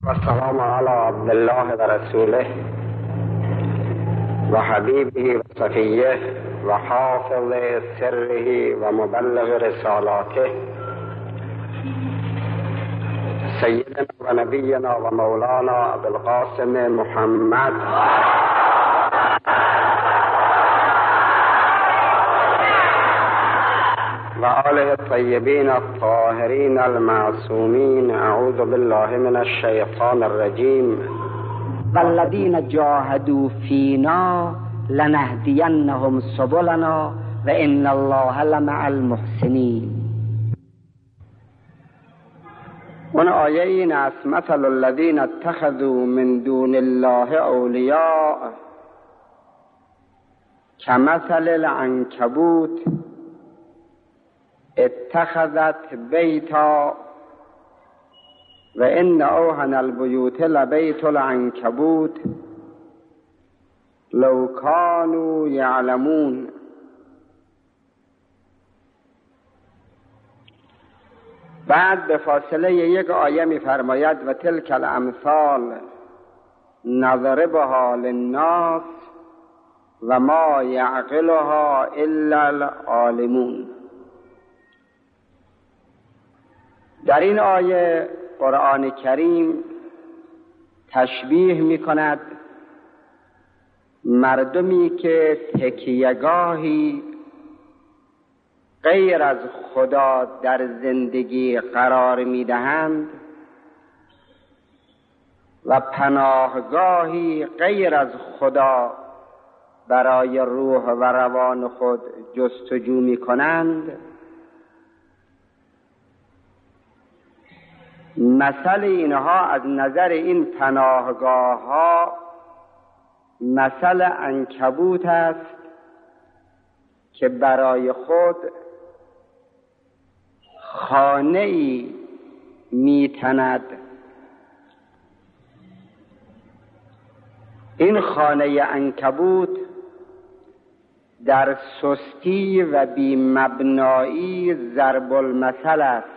و السلام علی عبد الله و رسوله و حبیبه و صفیه و حافظ سره و مبلغ رسالاته سیدنا و نبینا و مولانا ابوالقاسم محمد و آله الطیبین الطاهرین المعصومین. اعوذ بالله من الشیطان الرجیم. والذین جاهدوا فینا لنهدینهم سبلنا و ان الله لمع المحسنین. اون آیه این است: مثل الذین اتخذوا من دون الله اولیاء کمثل العنکبوت اتخذت بیتا و ان اوهن البیوت لبیت العنکبوت لو کانوا یعلمون. بعد به فاصله یک آیه می فرماید: و تلک الامثال نضربها للناس و ما یعقلها الا العالمون. در این آیه قرآن کریم تشبیه می کند مردمی که تکیه‌گاهی غیر از خدا در زندگی قرار می دهند و پناهگاهی غیر از خدا برای روح و روان خود جستجو می کنند. مثل اینها از نظر این پناهگاه ها مثل عنکبوت است که برای خود خانه‌ای می‌تند. این خانه عنکبوت در سستی و بی‌مبنایی ضرب المثل است.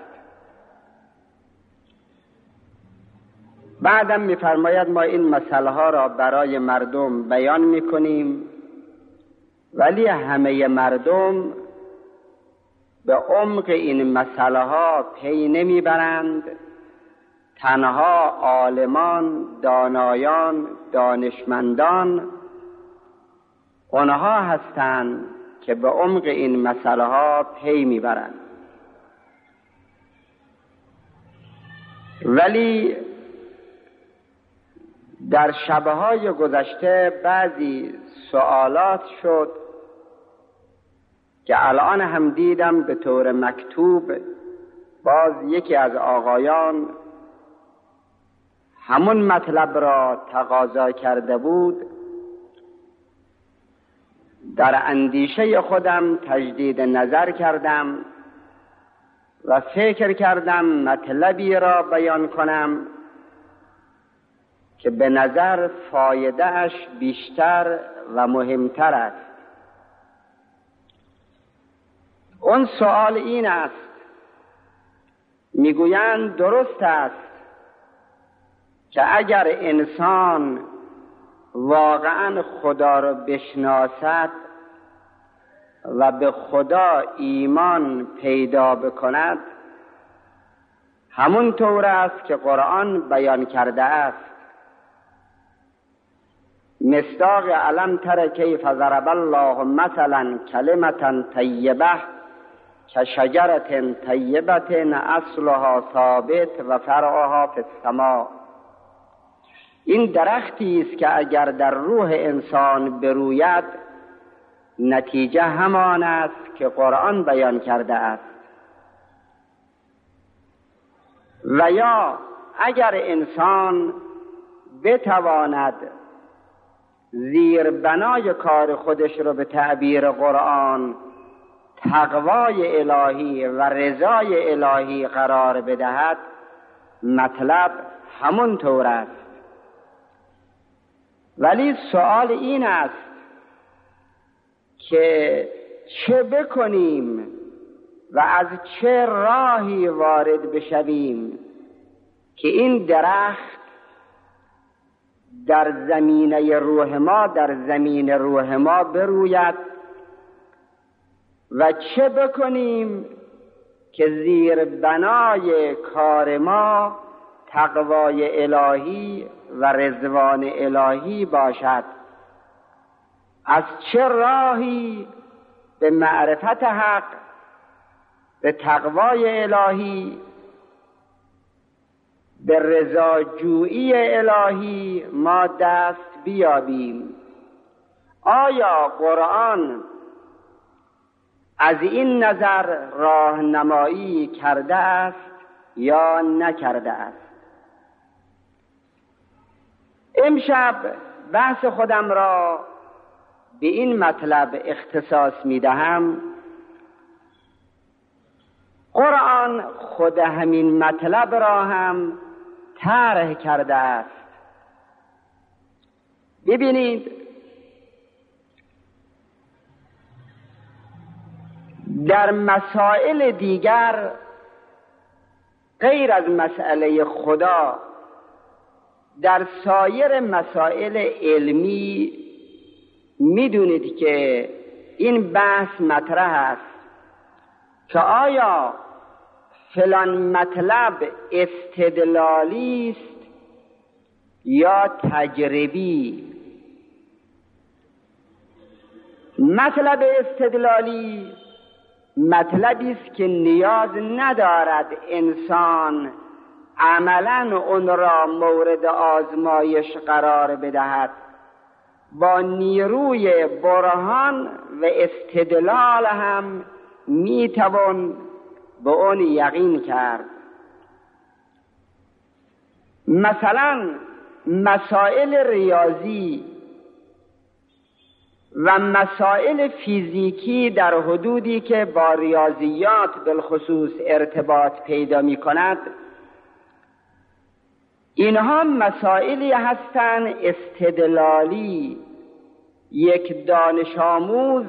بعدم می‌فرماید ما این مسئله را برای مردم بیان می‌کنیم، ولی همه مردم به عمق این مسئله ها پی نمیبرند. تنها عالمان، دانایان، دانشمندان آنها هستند که به عمق این مسئله ها پی میبرند. ولی در شبهای گذشته بعضی سوالات شد که الان هم دیدم به طور مکتوب باز یکی از آقایان همون مطلب را تقاضا کرده بود. در اندیشه خودم تجدید نظر کردم و فکر کردم مطلبی را بیان کنم که به نظر فایده اش بیشتر و مهمتر است. اون سوال این است: میگویند درست است که اگر انسان واقعا خدا را بشناسد و به خدا ایمان پیدا بکند، همون طور است که قرآن بیان کرده است. مصداق الم تر کیف ضرب الله مثلا کلمة طیبه کشجرة طیبة اصلها ثابت و فرعها فی السماء. این درختی است که اگر در روح انسان بروید نتیجه همان است که قرآن بیان کرده است. و یا اگر انسان بتواند زیر بنای کار خودش رو به تعبیر قرآن تقوای الهی و رضای الهی قرار بدهد، مطلب همون طور است. ولی سوال این است که چه بکنیم و از چه راهی وارد بشویم که این درخت در زمینه روح ما، در زمین روح ما بروید و چه بکنیم که زیر بنای کار ما تقوای الهی و رضوان الهی باشد. از چه راهی به معرفت حق، به تقوای الهی، به رضاجویی الهی ما دست بیابیم. آیا قرآن از این نظر راهنمایی کرده است یا نکرده است؟ امشب بحث خودم را به این مطلب اختصاص می‌دهم. قرآن خود همین مطلب را هم طرح کرده است. ببینید، در مسائل دیگر غیر از مسئله خدا، در سایر مسائل علمی میدونید که این بحث مطرح است که آیا فلان مطلب استدلالی است یا تجربی. مطلب استدلالی مطلبی است که نیاز ندارد انسان عملاً اون را مورد آزمایش قرار بدهد، با نیروی برهان و استدلال هم میتوان به اون یقین کرد. مثلا مسائل ریاضی و مسائل فیزیکی در حدودی که با ریاضیات بالخصوص ارتباط پیدا می کند، اینها مسائلی هستند استدلالی. یک دانش آموز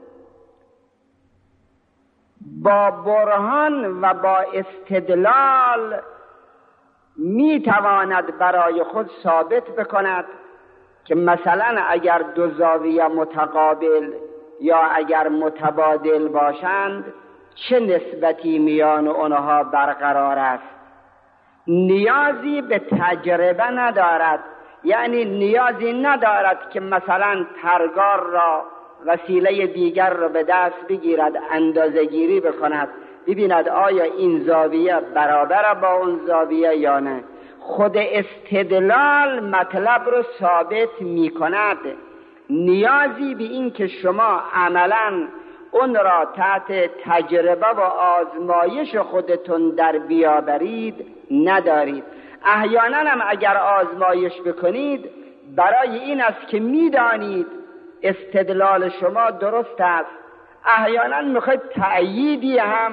با برهان و با استدلال می تواند برای خود ثابت بکند که مثلا اگر دو زاویه متقابل یا اگر متبادل باشند چه نسبتی میان آنها برقرار است. نیازی به تجربه ندارد، یعنی نیازی ندارد که مثلا پرگار را وسیله دیگر را به دست بگیرد، اندازه گیری بکند ببیند آیا این زاویه برابر با اون زاویه یا نه. خود استدلال مطلب رو ثابت می کند. نیازی به این که شما عملاً اون را تحت تجربه و آزمایش خودتون در بیاورید ندارید. احیانا هم اگر آزمایش بکنید برای این است که میدانید استدلال شما درست است. احیانا میخواید تأییدی هم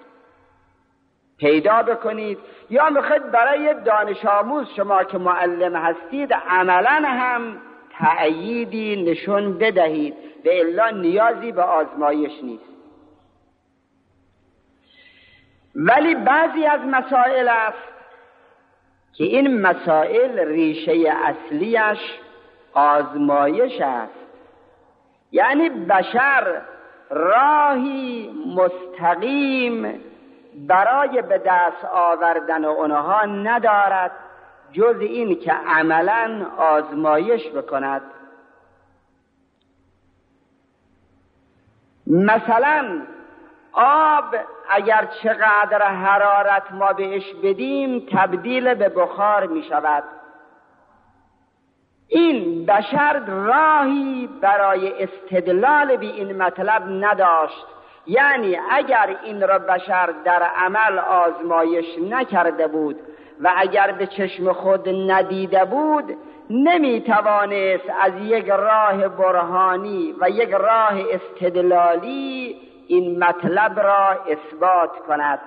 پیدا بکنید یا میخواید برای دانش آموز شما که معلم هستید عملا هم تأییدی نشون بدهید، به الا نیازی به آزمایش نیست. ولی بعضی از مسائل است که این مسائل ریشه اصلیش آزمایش است، یعنی بشر راهی مستقیم برای به دست آوردن اونها ندارد جز این که عملاً آزمایش بکند. مثلا آب اگر چقدر حرارت ما بهش بدیم تبدیل به بخار می شود. این بشر راهی برای استدلال به این مطلب نداشت، یعنی اگر این را بشر در عمل آزمایش نکرده بود و اگر به چشم خود ندیده بود نمی توانست از یک راه برهانی و یک راه استدلالی این مطلب را اثبات کند.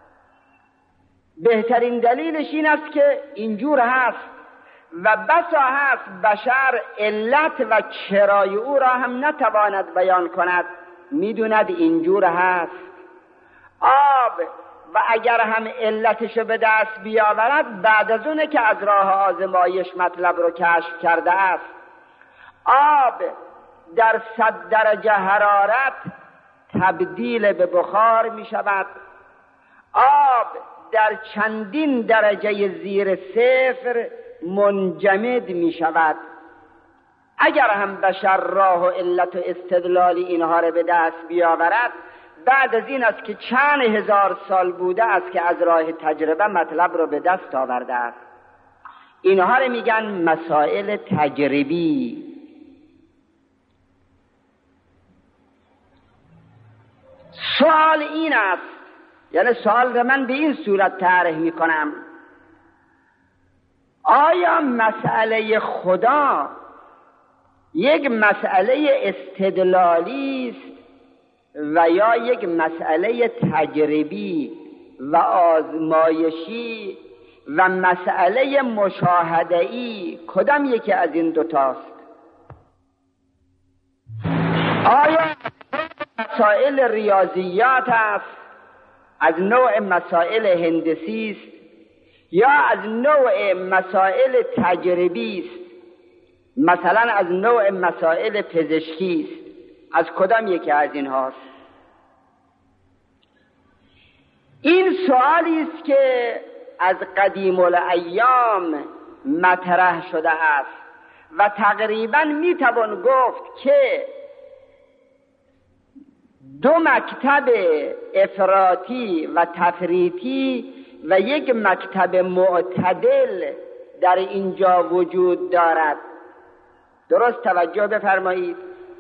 بهترین دلیلش این است که اینجور هست و بسا هست بشر علت و چرای او را هم نتواند بیان کند، میدوند اینجور هست. آب و اگر هم علتشو به دست بیاورد بعد از اونه که از راه آزمایش مطلب رو کشف کرده است. آب در 100 درجه حرارت تبدیل به بخار می شود. آب در چندین درجه زیر صفر منجمد می شود. اگر هم بشر راه و علت و استدلال اینها رو به دست بیاورد، بعد از این است که چند هزار سال بوده است که از راه تجربه مطلب رو به دست آورده است. اینها رو میگن مسائل تجربی. سوال این است، یعنی سوال رو من به این صورت طرح میکنم: آیا مسئله خدا یک مسئله استدلالی است و یا یک مسئله تجربی و آزمایشی و مسئله مشاهده‌ای؟ کدام یکی از این دوتاست؟ آیا مسائل ریاضیات است، از نوع مسائل هندسی است، یا از نوع مسائل تجربی است، مثلا از نوع مسائل پزشکی است؟ از کدام یکی از این هاست؟ این سوالی است که از قدیم الایام مطرح شده است و تقریبا میتوان گفت که دو مکتب افراطی و تفریطی و یک مکتب معتدل در اینجا وجود دارد. درست توجه بفرمایید.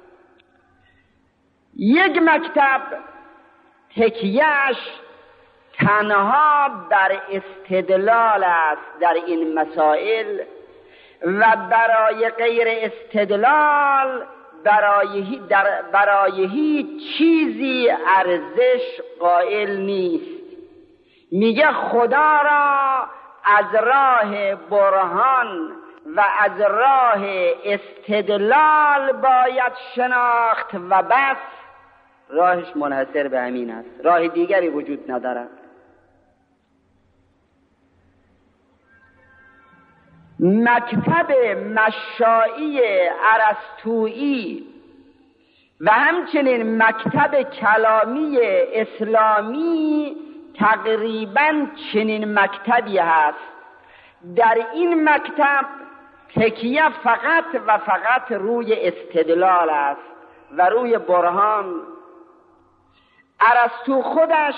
یک مکتب تکیه‌اش تنها بر استدلال است در این مسائل و برای غیر استدلال برای هیچ چیزی ارزش قائل نیست. میگه خدا را از راه برهان و از راه استدلال باید شناخت و بس. راهش منحصر به همین است، راه دیگری وجود ندارد. مکتب مشائی ارسطویی و همچنین مکتب کلامی اسلامی تقریباً چنین مکتبی هست. در این مکتب تکیه فقط و فقط روی استدلال است و روی برهان. ارسطو خودش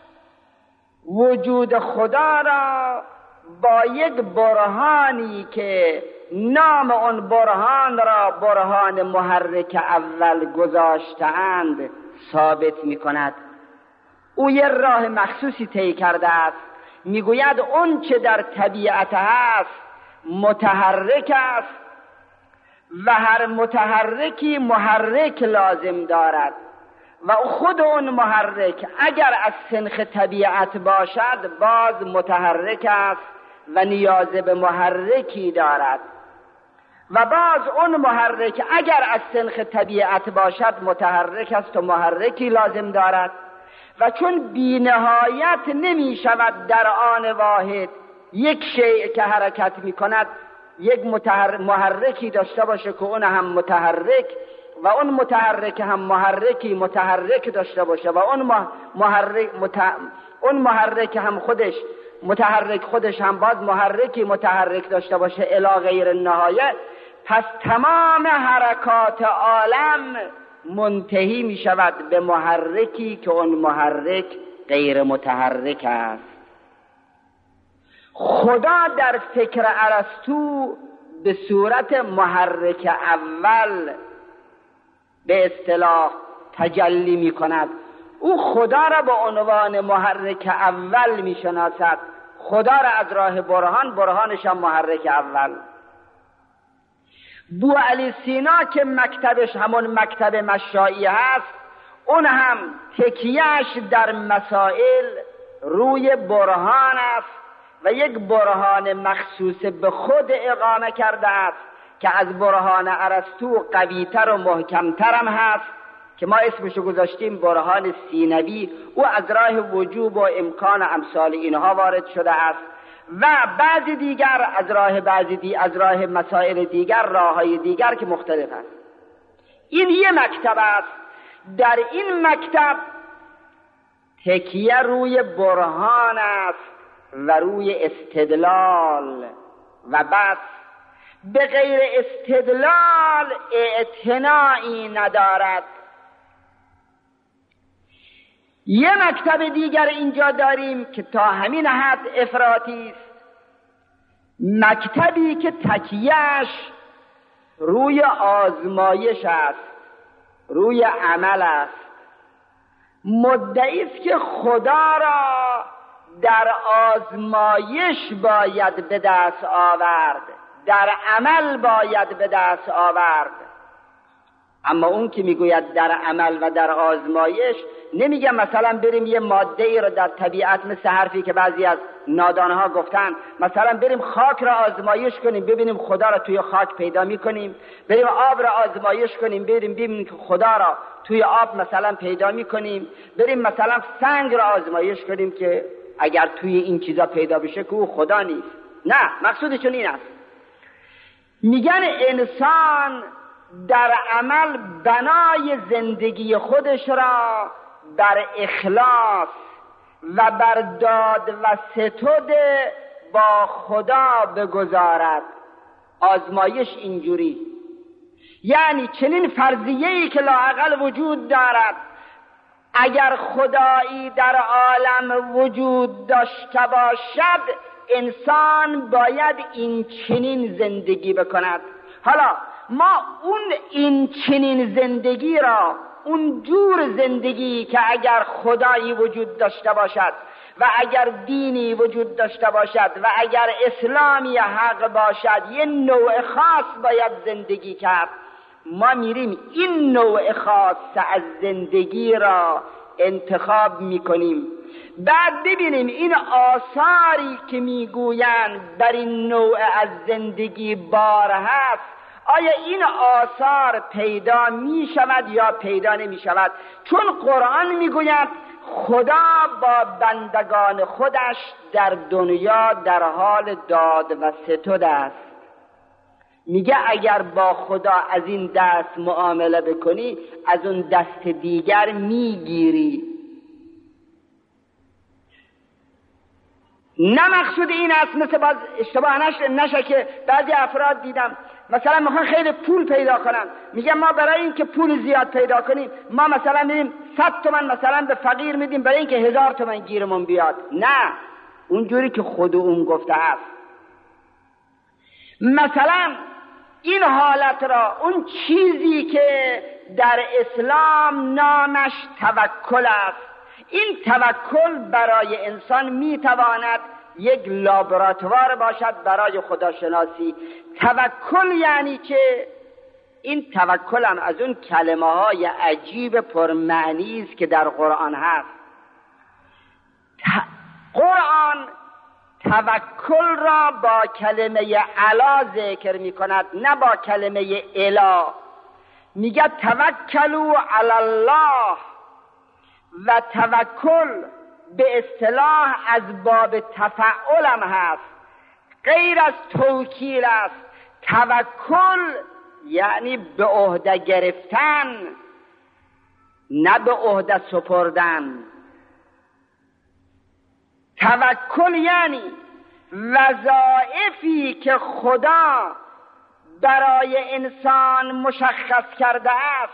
وجود خدا را با یک برهانی که نام آن برهان را برهان محرک اول گذاشته‌اند ثابت می‌کند. او یک راه مخصوصی طی کرده است. میگوید اون چه در طبیعت هست متحرک است و هر متحرکی محرک لازم دارد و خود اون محرک اگر از سنخ طبیعت باشد باز متحرک است و نیاز به محرکی دارد و باز اون محرک اگر از سنخ طبیعت باشد متحرک است و محرکی لازم دارد. و چون بی نهایت نمی شود در آن واحد یک شیء که حرکت می کند یک محرکی داشته باشه که اون هم متحرک و اون متحرک هم محرکی متحرک داشته باشه و اون محرک هم خودش متحرک خودش هم باز محرکی متحرک داشته باشه الی غیر نهایت، پس تمام حرکات عالم منتهی می شود به محرکی که اون محرک غیر متحرک است. خدا در فکر ارسطو به صورت محرک اول به اصطلاح تجلی می کند. او خدا را به عنوان محرک اول می شناسد. خدا را از راه برهان، برهانش هم محرک اول. بو علی سینا که مکتبش همون مکتب مشائی هست، اون هم تکیهش در مسائل روی برهان است و یک برهان مخصوص به خود اقامه کرده است که از برهان ارسطو قویتر و محکمتر هم هست که ما اسمشو گذاشتیم برهان سینوی، او از راه وجوب و امکان امثال اینها وارد شده است و بعضی دیگر از راه مسائل دیگر، راههای دیگر که مختلف است. این یه مکتب است. در این مکتب تکیه روی برهان است و روی استدلال و بس. به غیر استدلال اعتنایی ندارد. یه مکتب دیگر اینجا داریم که تا همین حد افراطی است، مکتبی که تکیهش روی آزمایش است، روی عمل است. مدعی است که خدا را در آزمایش باید به دست آورد، در عمل باید به دست آورد. اما اون که میگوید در عمل و در آزمایش، نمیگه مثلا بریم یه ماده ای رو در طبیعت، مثل حرفی که بعضی از نادانها گفتن، مثلا بریم خاک را آزمایش کنیم ببینیم خدا را توی خاک پیدا میکنیم، بریم آب را آزمایش کنیم ببینیم که خدا را توی آب مثلا پیدا میکنیم، بریم مثلا سنگ را آزمایش کنیم که اگر توی این چیزا پیدا بشه که او خدا نیست. نه، مقصودشون این است. میگن انسان در عمل بنای زندگی خودش را بر اخلاص و بر داد و ستد با خدا بگذارد. آزمایش اینجوری، یعنی چنین فرضیه‌ای که لااقل وجود دارد، اگر خدایی در عالم وجود داشته باشد انسان باید این چنین زندگی بکند. حالا ما این چنین زندگی را، اون جور زندگی که اگر خدایی وجود داشته باشد و اگر دینی وجود داشته باشد و اگر اسلامی حق باشد، یه نوع خاص باید زندگی کرد. ما میریم این نوع خاص از زندگی را انتخاب میکنیم. بعد ببینیم این آثاری که میگویند بر این نوع از زندگی بار هست، آیا این آثار پیدا می شود یا پیدا نمی شود؟ چون قرآن میگوید خدا با بندگان خودش در دنیا در حال داد و ستد است. میگه اگر با خدا از این دست معامله بکنی از اون دست دیگر میگیری. نه مقصود این است مثل باز اشتباه نشه که بعضی افراد دیدم مثلا میخوان خیلی پول پیدا کنن، میگن ما برای این که پول زیاد پیدا کنیم ما مثلا میدیم 100 تومن مثلا به فقیر میدیم برای این که 1000 تومن گیرمون بیاد. نه، اونجوری که خود اون گفته است. مثلا این حالت را، اون چیزی که در اسلام نامش توکل است، این توکل برای انسان میتواند یک لابراتوار باشد برای خداشناسی. توکل یعنی که این توکل هم از اون کلمه های عجیب پرمعنی است که در قرآن هست. قرآن توکل را با کلمه علا ذکر می کند، نه با کلمه اله. میگه توکلوا علی الله، و توکل به اصطلاح از باب تفعل هم هست، غیر از توکیل است. توکل یعنی به عهده گرفتن، نه به عهده سپردن. توکل یعنی وظایفی که خدا برای انسان مشخص کرده است،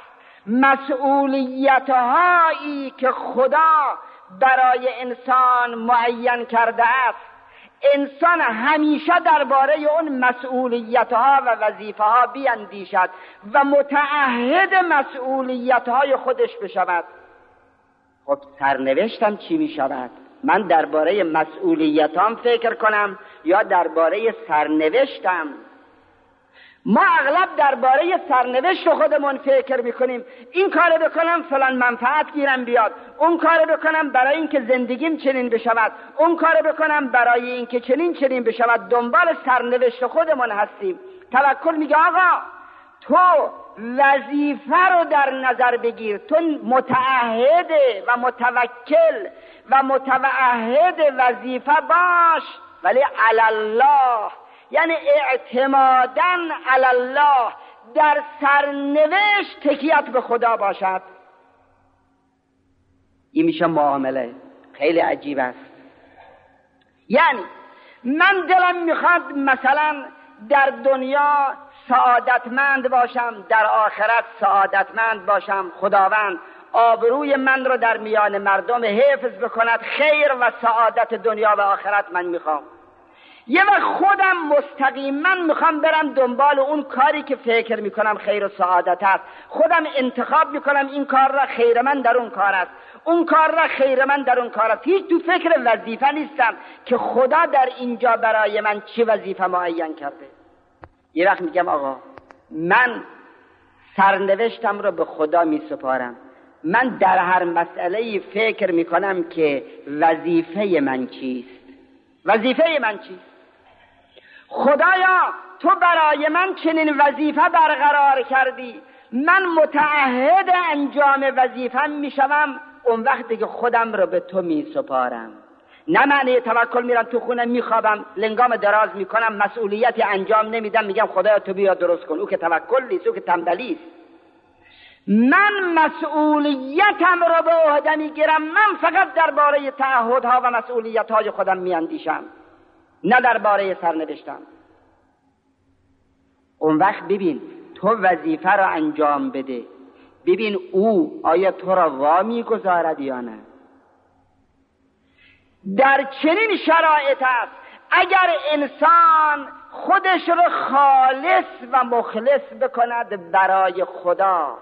مسئولیت‌هایی که خدا برای انسان معین کرده است، انسان همیشه درباره اون مسئولیت‌ها و وظیفه‌ها بیندیشد و متعهد مسئولیت‌های خودش بشود. خب سرنوشتم چی می‌شود؟ من درباره مسئولیتام فکر کنم یا درباره سرنوشتم؟ ما اغلب درباره سرنوشت خودمون فکر میکنیم. این کارو بکنم فلان منفعت گیرم بیاد، اون کارو بکنم برای اینکه زندگیم چنین بشود، اون کارو بکنم برای اینکه چنین بشود. دنبال سرنوشت خودمون هستیم. توکل میگه آقا تو وظیفه رو در نظر بگیر. تو متعهد و متوکل و متعهد وظیفه باش، ولی علی الله، یعنی اعتمادا علی الله، در سرنوشت تکیت به خدا باشد. این میشه معامله. خیلی عجیب است. یعنی من دلم میخواد مثلا در دنیا سعادتمند باشم، در آخرت سعادتمند باشم، خداوند آبروی من رو در میان مردم حفظ بکند، خیر و سعادت دنیا و آخرت من میخوام. یه وقت خودم مستقیما میخوام برم دنبال اون کاری که فکر میکنم خیر و سعادت است، خودم انتخاب میکنم این کار را خیر من در اون کار است، اون کار را خیر من در اون کار است. هیچ تو فکر وظیفه نیستم که خدا در اینجا برای من چی وظیفه معین کرده. یه وقت میگم آقا من سرنوشتم رو به خدا میسپارم، من در هر مسئله فکر میکنم که وظیفه من چیست، وظیفه من چیست. خدایا تو برای من چنین وظیفه برقرار کردی، من متعهد انجام وظیفه‌ام میشوم، اون وقت دیگه خودم رو به تو میسپارم. نه معنی توکل میرم تو خونه میخوابم لنگام دراز میکنم مسئولیتی انجام نمیدم میگم خدایا تو بیا درست کن. او که توکل نیست، او که تنبلی است. من مسئولیتم رو به عهده میگیرم، من فقط درباره تعهدها و مسئولیت‌های خودم میاندیشم، نه درباره سرنوشتم. اون وقت ببین تو وظیفه رو انجام بده، ببین او آیا تو را وا میگذارد یا نه. در چنین شرایط است اگر انسان خودش رو خالص و مخلص بکند برای خدا،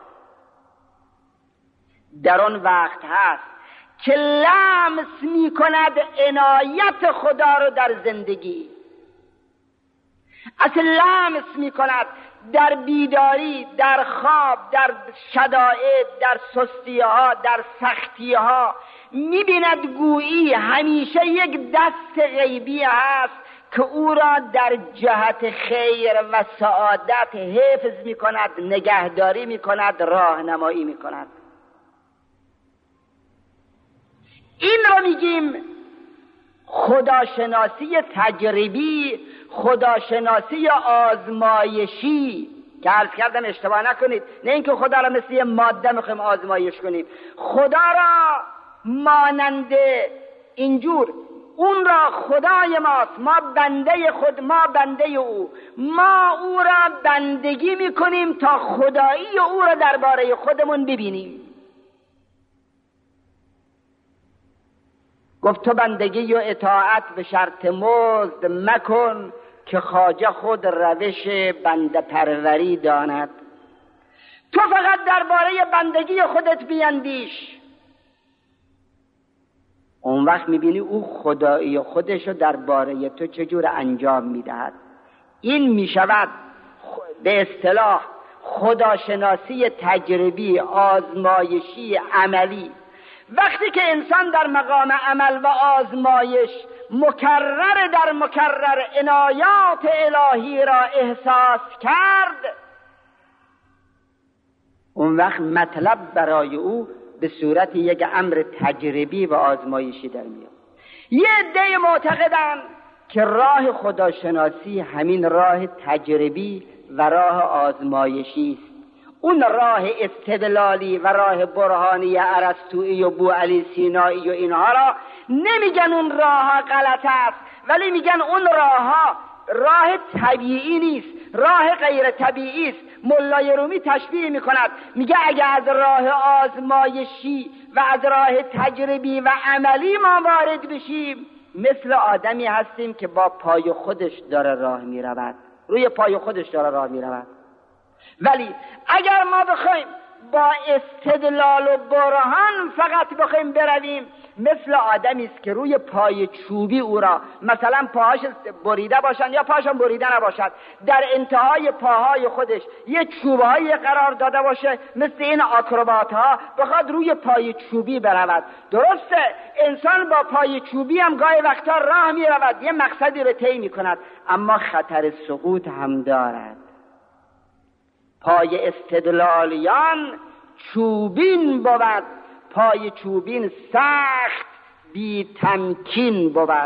در آن وقت هست که لمس می کند عنایت خدا رو در زندگی، اصلا لمس می کند در بیداری، در خواب، در شدائد، در سستی‌ها، در سختی‌ها، می بیند گویی همیشه یک دست غیبی هست که او را در جهت خیر و سعادت حفظ می کند، نگهداری می کند، راهنمایی می کند. این رو میگیم خداشناسی تجربی، خداشناسی آزمایشی، که عرض کردم اشتباه نکنید، نه اینکه خدا را مثل یه ماده میخوایم آزمایش کنیم، خدا را مانند اینجور، اون را خدای ماست، ما بنده خود، ما بنده او، ما او را بندگی میکنیم تا خدایی او را درباره خودمون ببینیم. گفت تو بندگی و اطاعت به شرط مزد مکن که خواجه خود روش بنده پروری داند. تو فقط درباره بندگی خودت بیندیش، اون وقت میبینی او خدایی خودش رو درباره تو چجور انجام میدهد. این میشود به اصطلاح خداشناسی تجربی، آزمایشی، عملی. وقتی که انسان در مقام عمل و آزمایش مکرر در مکرر عنایات الهی را احساس کرد، اون وقت مطلب برای او به صورت یک امر تجربی و آزمایشی در میاد. یه عده معتقدند که راه خداشناسی همین راه تجربی و راه آزمایشی است. اون راه استدلالی و راه برهانی ارسطویی و بوعلی سینایی و اینها را نمیگن اون راه غلط است، ولی میگن اون راه طبیعی نیست، راه غیر طبیعی است. ملای رومی تشبیه میکند، میگه اگه از راه آزمایشی و از راه تجربی و عملی ما وارد بشیم، مثل آدمی هستیم که با پای خودش داره راه میرود، روی پای خودش داره راه میرود. ولی اگر ما بخوایم با استدلال و برهان فقط بخوایم برویم، مثل آدمی است که روی پای چوبی او را مثلا پاهاش بریده باشند یا پاهاشم بریده نباشد، در انتهای پاهای خودش یه چوبهایی قرار داده باشه، مثل این آکروبات ها بخواد روی پای چوبی برود. درسته انسان با پای چوبی هم گاهی وقتا راه می رود، یه مقصدی رو طی می کند، اما خطر سقوط هم دارد. پای استدلالیان چوبین بود، پای چوبین سخت بی تمکین بود.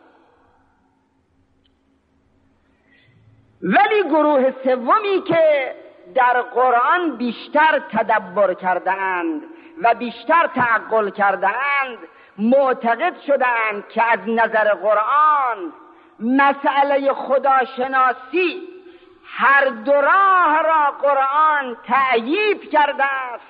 ولی گروه سومی که در قرآن بیشتر تدبر کردند و بیشتر تعقل کردند، معتقد شدند که از نظر قرآن مسئله خداشناسی هر دو راه را قرآن تأیید کرده است،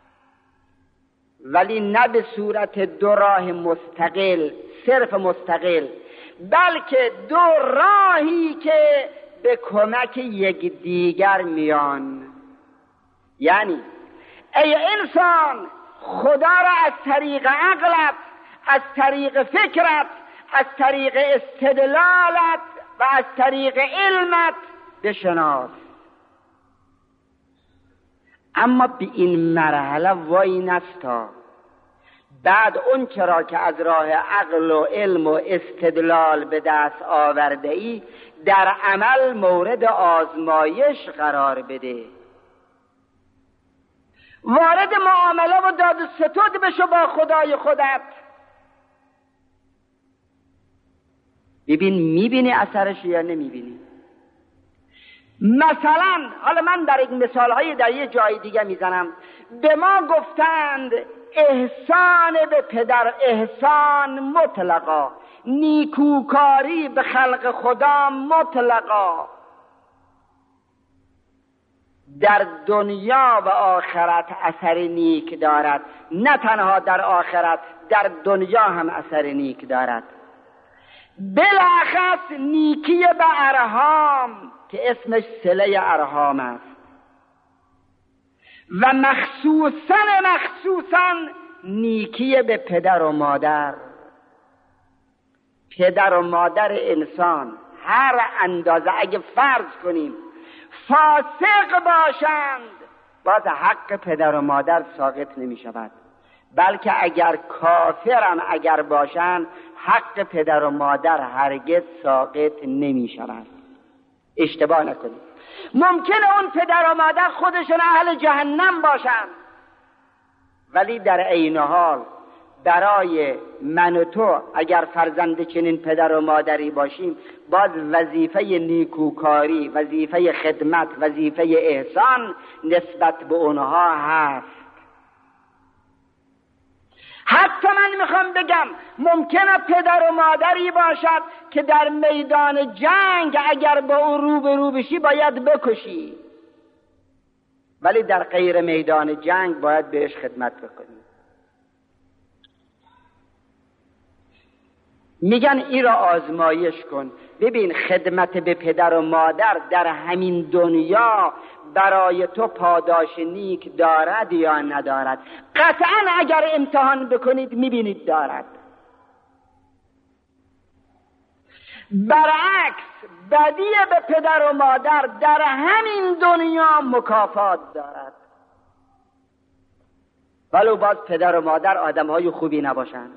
ولی نه به صورت دو راه مستقل، صرف مستقل، بلکه دو راهی که به کمک یک دیگر میان. یعنی ای انسان، خدا را از طریق عقلت، از طریق فکرت، از طریق استدلالت و از طریق علمت بشناس. اما به این مرحله وای نستا، بعد اون چرا که از راه عقل و علم و استدلال به دست آورده ای در عمل مورد آزمایش قرار بده. وارد معامله و داد و ستود بشو با خدای خودت، ببین میبینی اثرش یا نمیبینی. مثلا حالا من در یک مثالهای در یه جای دیگه میزنم. به ما گفتند احسان به پدر احسان مطلقا، نیکوکاری به خلق خدا مطلقا. در دنیا و آخرت اثر نیک دارد، نه تنها در آخرت، در دنیا هم اثر نیک دارد. بلاخص نیکی به ارحام که اسمش صله ارحام است، و مخصوصاً نیکی به پدر و مادر. پدر و مادر انسان هر اندازه اگه فرض کنیم فاسق باشند، باز حق پدر و مادر ساقط نمی شود، بلکه اگر کافرم اگر باشند حق پدر و مادر هرگز ساقط نمی شود. اشتباه نکنید. ممکنه اون پدر و مادر خودشون اهل جهنم باشند، ولی در عین حال برای من و تو اگر فرزند چنین پدر و مادری باشیم، باز وظیفه نیکوکاری، وظیفه خدمت، وظیفه احسان نسبت به اونها هست. حتی من میخوام بگم ممکنه پدر و مادری باشد که در میدان جنگ اگر با او روبرو بشی باید بکشی، ولی در غیر میدان جنگ باید بهش خدمت بکنی. میگن این را آزمایش کن، ببین خدمت به پدر و مادر در همین دنیا برای تو پاداش نیک دارد یا ندارد. قطعا اگر امتحان بکنید میبینید دارد. برعکس بدی به پدر و مادر در همین دنیا مکافات دارد، ولو باز پدر و مادر آدمهای خوبی نباشند.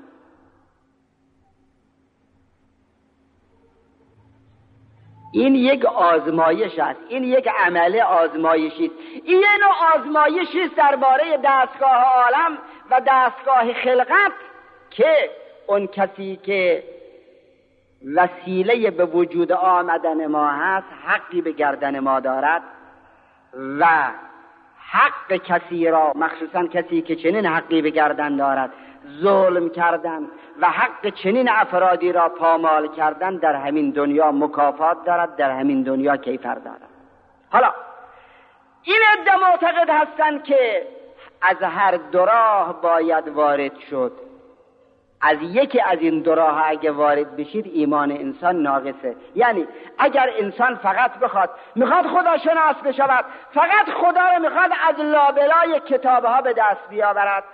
این یک آزمایش است، این یک عمل آزمایشی است. این نوع آزمایشی است درباره دستگاه عالم و دستگاه خلقت که اون کسی که وسیله به وجود آمدن ما هست حقی به گردن ما دارد و حق کسی را، مخصوصا کسی که چنین حقی به گردن دارد، ظلم کردن و حق چنین افرادی را پامال کردن در همین دنیا مکافات دارد، در همین دنیا کیفر دارد. حالا این عده معتقد هستند که از هر دو راه باید وارد شد. از یکی از این دو راه اگه وارد بشید ایمان انسان ناقصه. یعنی اگر انسان فقط میخواد خدا شناس بشود، فقط خدا رو میخواد از لابلای کتابها به دست بیاورد،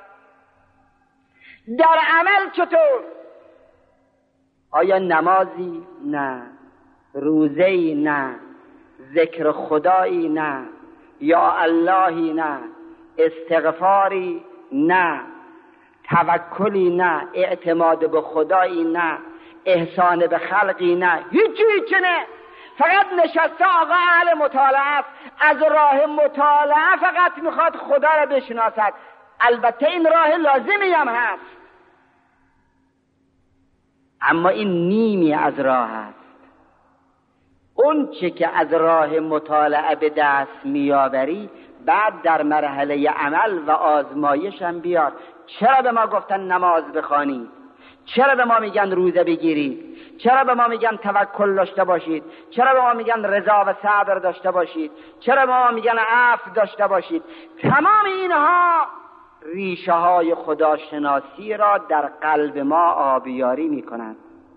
در عمل چطور؟ آیا نمازی؟ نه. روزه‌ای؟ نه. ذکر خدایی؟ نه. یا اللهی؟ نه. استغفاری؟ نه. توکلی؟ نه. اعتماد به خدایی؟ نه. احسان به خلقی؟ نه. هیچی نه. فقط نشسته آقا اهل مطالعه است، از راه مطالعه فقط میخواد خدا را بشناسد. البته این راه لازمی هم هست، اما این نیمی از راه است. اون چه که از راه مطالعه به دست میآوری بعد در مرحله عمل و آزمایش هم بیار. چرا به ما گفتن نماز بخوانید؟ چرا به ما میگن روزه بگیرید؟ چرا به ما میگن توکل داشته باشید؟ چرا به ما میگن رضا و صبر داشته باشید؟ چرا به ما میگن عفو داشته باشید؟ تمام اینها ریشه های خداشناسی را در قلب ما آبیاری میکنند.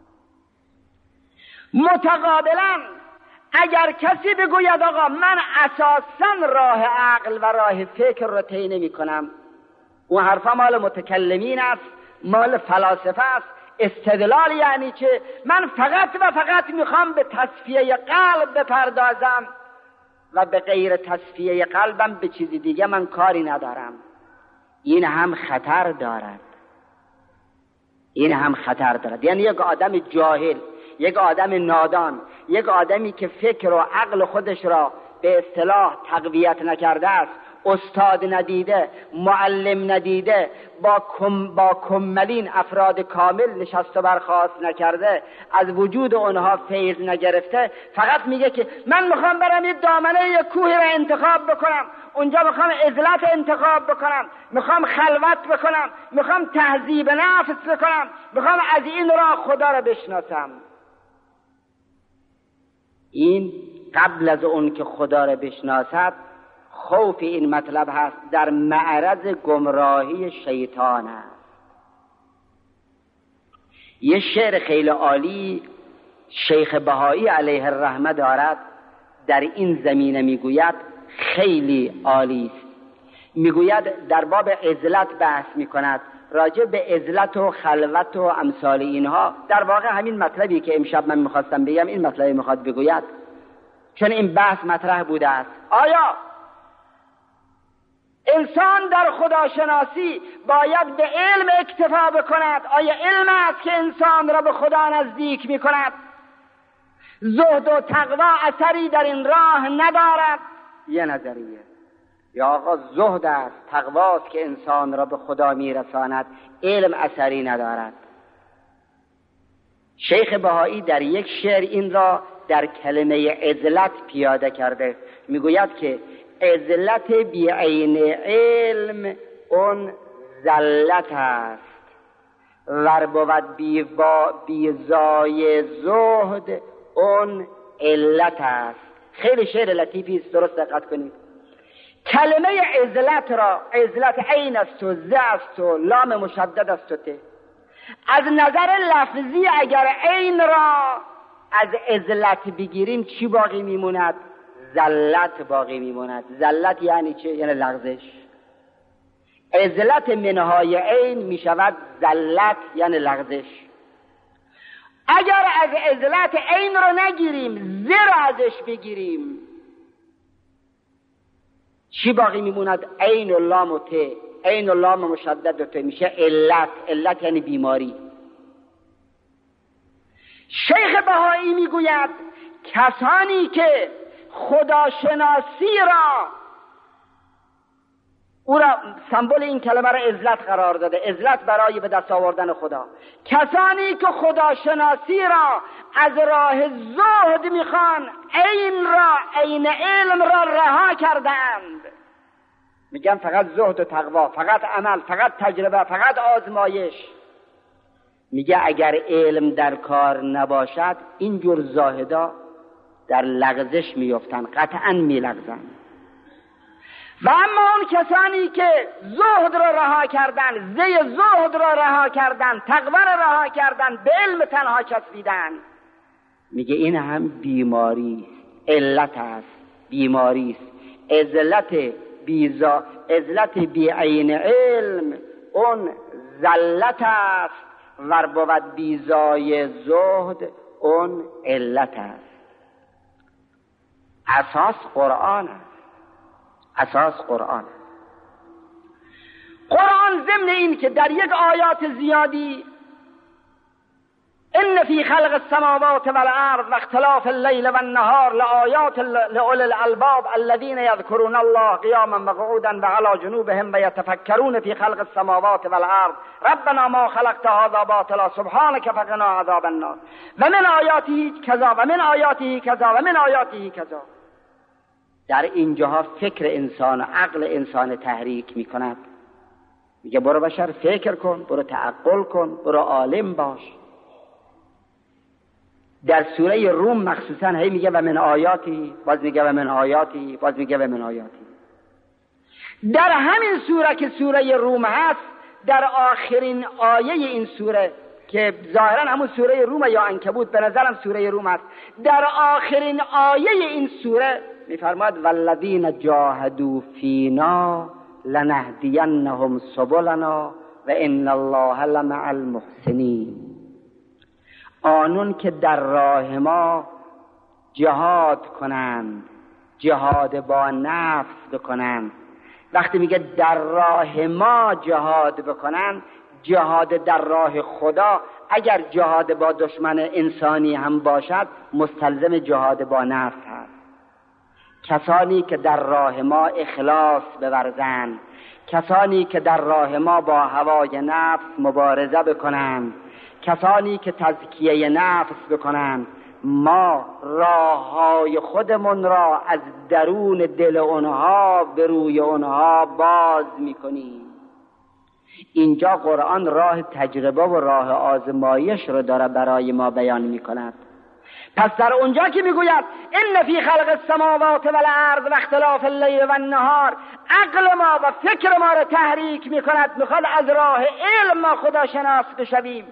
متقابلا اگر کسی بگوید آقا من اساساً راه عقل و راه فکر را طی نمی‌کنم، اون حرفا مال متکلمین است، مال فلاسفه است. استدلال یعنی چه؟ من فقط و فقط میخوام به تصفیه قلب بپردازم و به غیر تصفیه قلبم به چیزی دیگه من کاری ندارم. این هم خطر دارد، این هم خطر دارد. یعنی یک آدم جاهل، یک آدم نادان، یک آدمی که فکر و عقل خودش را به اصطلاح تقویت نکرده است، استاد ندیده، معلم ندیده، با کملین افراد کامل نشست و برخاست نکرده، از وجود اونها فیض نگرفته، فقط میگه که من میخوام برم یه دامنه یه کوهی را انتخاب بکنم، اونجا میخوام عزلت انتخاب بکنم، میخوام خلوت بکنم، میخوام تهذیب نفس بکنم، میخوام از این راه خدا را بشناسم. این قبل از اون که خدا را بشناسد خوف این مطلب هست، در معرض گمراهی شیطان است. یه شعر خیلی عالی شیخ بهایی علیه الرحمه دارد، در این زمینه میگوید خیلی عالی است. میگوید در باب عزلت بحث میکند، راجع به عزلت و خلوت و امثال اینها. در واقع همین مطلبی که امشب من میخواستم بگم این مطلبی میخواد بگوید، چون این بحث مطرح بوده است. آیا انسان در خداشناسی باید به علم اکتفا بکند؟ آیا علم است که انسان را به خدا نزدیک میکند؟ زهد و تقوا اثری در این راه ندارد؟ یه نظریه. یا آقا زهد است، تقواست که انسان را به خدا میرساند، علم اثری ندارد. شیخ بهایی در یک شعر این را در کلمه عزلت پیاده کرده. میگوید که عزلت بی عین علم اون ذلت است، ور بود بی زای زهد اون علت است. خیلی شعر لطیفی است، درست دقت کنید. کلمه عزلت را، عزلت عین است و ز است و لام مشدد است و ته، از نظر لفظی اگر عین را از عزلت بگیریم چی باقی میموند؟ ذلت باقی میموند. ذلت یعنی چه؟ یعنی لغزش. عزلت منهای عین میشود ذلت، یعنی لغزش. اگر از عزلت عین رو نگیریم، ز رو ازش بگیریم، چی باقی میموند؟ عین و لام و ته، عین و لام مشدد و ته، میشه علت. علت یعنی بیماری. شیخ بهایی میگوید کسانی که خداشناسی را، او را سمبل این کلمه را عزلت قرار داده، عزلت برای به دست آوردن خدا، کسانی که خداشناسی را از راه زهد میخوان، عین را، عین علم را رها کردند، میگن فقط زهد و تقوا، فقط عمل، فقط تجربه، فقط آزمایش. میگه اگر علم در کار نباشد اینجور زاهدا در لغزش میفتن، قطعا میلغزن. و اما اون کسانی که زهد را رها کردن، زی زهد را رها کردن، تقوا را رها کردن، به علم تنها چسبیدن، میگه این هم بیماری است، علت است، بیماری است. عزلت بی عین علم اون ذلت است، ور بود بیزای زهد اون علت است. اساس قرآن است، اساس قرآن. قرآن ضمن این که در یک آیات زیادی ان فی خلق السماوات والارض واختلاف اللیل والنهار لآیات لأولی الالباب الذین یذکرون الله قیاما وقعودا وعلی جنوبهم ویتفکرون فی خلق السماوات والارض ربنا ما خلقت هذا باطلا سبحانك فقنا عذاب النار و من آیاته کذا و من آیاته کذا و من آیاته کذا. در اینجاها فکر انسان و عقل انسان تحریک میکند، میگه برو بشر فکر کن، برو تعقل کن، برو عالم باش. در سوره روم مخصوصا هی میگه و من آیاتی، باز میگه و من آیاتی، باز میگه و من آیاتی. در همین سوره که سوره روم هست، در آخرین آیه این سوره که ظاهرا همون سوره روم یا عنکبوت، به نظرم سوره روم هست، در آخرین آیه این سوره میفرماد والذین جاهدوا فینا لنهدینهم سبلنا و ان الله لمع المحسنین. آنون که در راه ما جهاد کنند، جهاد با نفس بکنند. وقتی میگه در راه ما جهاد بکنند، جهاد در راه خدا اگر جهاد با دشمن انسانی هم باشد مستلزم جهاد با نفس هست. کسانی که در راه ما اخلاص بورزند، کسانی که در راه ما با هوای نفس مبارزه بکنند، کسانی که تزکیه نفس بکنند، ما راههای خودمون را از درون دل اونها به روی اونها باز میکنیم. اینجا قرآن راه تجربه و راه آزمایش رو داره برای ما بیان میکند. پس در اونجا که میگوید ان فی خلق السماوات والارض و اختلاف اللیل و النهار، عقل ما و فکر ما را تحریک میکند، میخواد از راه علم ما خدا شناس بشویم.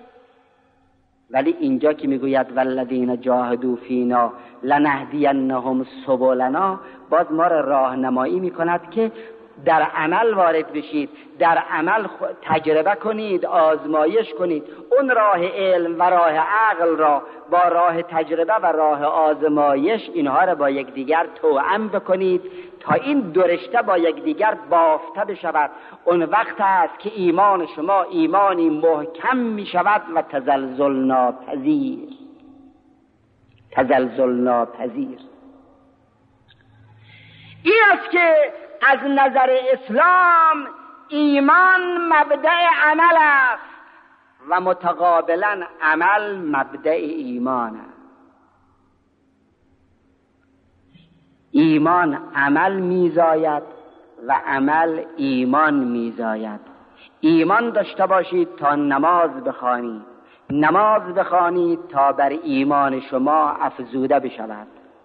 ولی اینجا که میگوید والذین جاهدوا فینا لنهدینهم سبلنا، باز ما را راهنمایی میکند که در عمل وارد بشید، در عمل تجربه کنید، آزمایش کنید. اون راه علم و راه عقل را با راه تجربه و راه آزمایش اینها را با یکدیگر توأم بکنید تا این دو رشته با یکدیگر بافته بشود. اون وقت است که ایمان شما ایمانی محکم می شود و تزلزل ناپذیر. این است که از نظر اسلام ایمان مبدأ عمل است و متقابلا عمل مبدأ ایمان است. ایمان عمل میزاید و عمل ایمان میزاید. ایمان داشته باشید تا نماز بخوانید، نماز بخوانید تا بر ایمان شما افزوده بشود.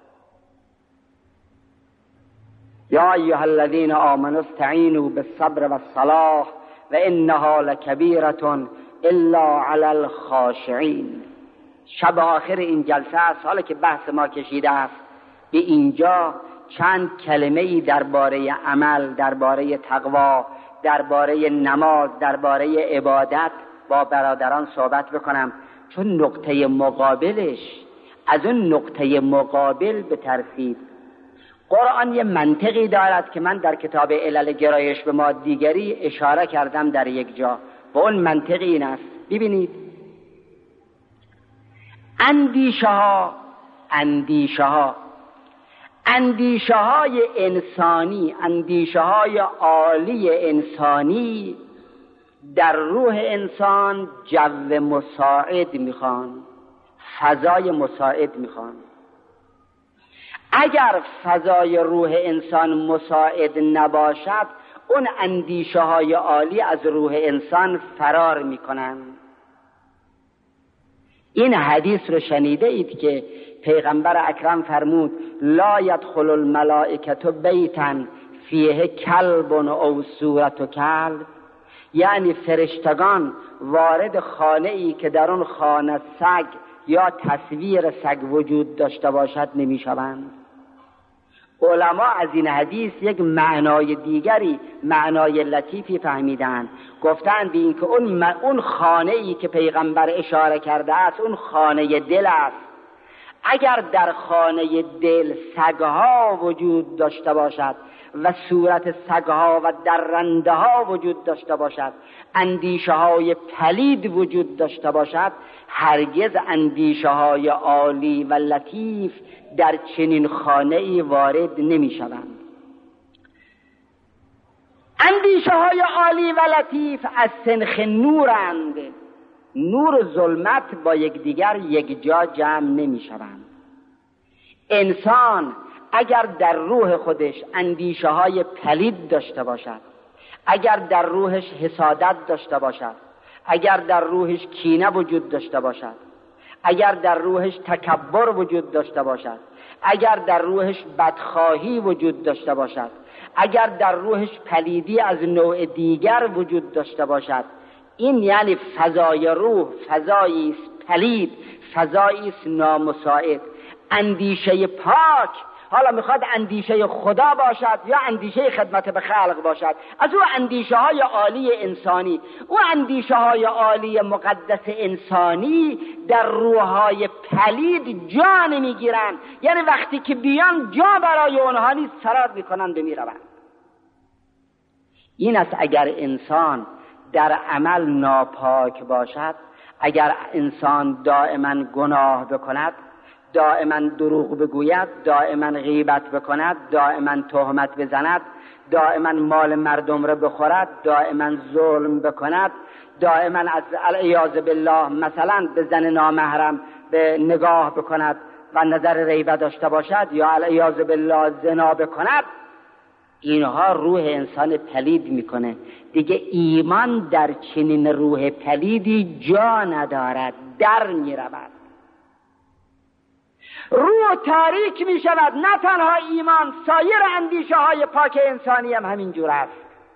یا ایها الذین آمنوا استعینوا بالصبر والصلاة و انها لکبیرة الا علی الخاشعین. شب آخر این جلسه است، حالا که بحث ما کشیده است به اینجا، چند کلمه‌ای درباره عمل، درباره تقوا، درباره نماز، درباره عبادت با برادران صحبت بکنم، چون نقطه مقابلش از اون نقطه مقابل بترسید. قرآن یه منطقی دارد که من در کتاب علل گرایش به مادیگری اشاره کردم در یک جا، و اون منطق این است. ببینید اندیشه های انسانی، اندیشه های عالی انسانی در روح انسان جو مساعد میخوان، فضای مساعد میخوان. اگر فضای روح انسان مساعد نباشد، اون اندیشه های عالی از روح انسان فرار میکنن. این حدیث رو شنیده اید که پیغمبر اکرم فرمود لا يدخل الملائکة بیتا فیه کلب او صورت کلب، یعنی فرشتگان وارد خانه ای که در اون خانه سگ یا تصویر سگ وجود داشته باشد نمیشوند. علما از این حدیث یک معنای دیگری، معنای لطیفی فهمیدن. گفتند به این که اون خانه ای که پیغمبر اشاره کرده است اون خانه دل است. اگر در خانه دل سگها وجود داشته باشد و صورت سگها و درنده ها وجود داشته باشد، اندیشه های پلید وجود داشته باشد، هرگز اندیشه های عالی و لطیف در چنین خانه ای وارد نمی شوند. اندیشه های عالی و لطیف از سنخ نورند. نور و ظلمت با یکدیگر یک جا جمع نمی شوند. انسان اگر در روح خودش اندیشه های پلید داشته باشد، اگر در روحش حسادت داشته باشد، اگر در روحش کینه وجود داشته باشد، اگر در روحش تکبر وجود داشته باشد، اگر در روحش بدخواهی وجود داشته باشد، اگر در روحش پلیدی از نوع دیگر وجود داشته باشد، این یعنی فضای روح فضایی است پلید، فضایی است نامساعد. اندیشه پاک، حالا میخواد اندیشه خدا باشد یا اندیشه خدمت به خلق باشد، از او اندیشه های عالی انسانی، او اندیشه های عالی مقدس انسانی در روحهای پلید جا نمیگیرند. یعنی وقتی که بیان جا برای اونها نیست، فرار میکنند و میروند. این است اگر انسان در عمل ناپاک باشد، اگر انسان دائما گناه بکند، دائما دروغ بگوید، دائما غیبت بکند، دائما تهمت بزند، دائما مال مردم را بخورد، دائما ظلم بکند، دائما از العیاذ بالله مثلا به زن نامحرم به نگاه بکند و نظر ریبه داشته باشد یا العیاذ بالله زنا بکند، اینها روح انسان پلید میکنه. دیگه ایمان در چنین روح پلیدی جا ندارد، در میرود، روح تاریک می شود. نه تنها ایمان، سایر اندیشه های پاک انسانی هم همین جور است.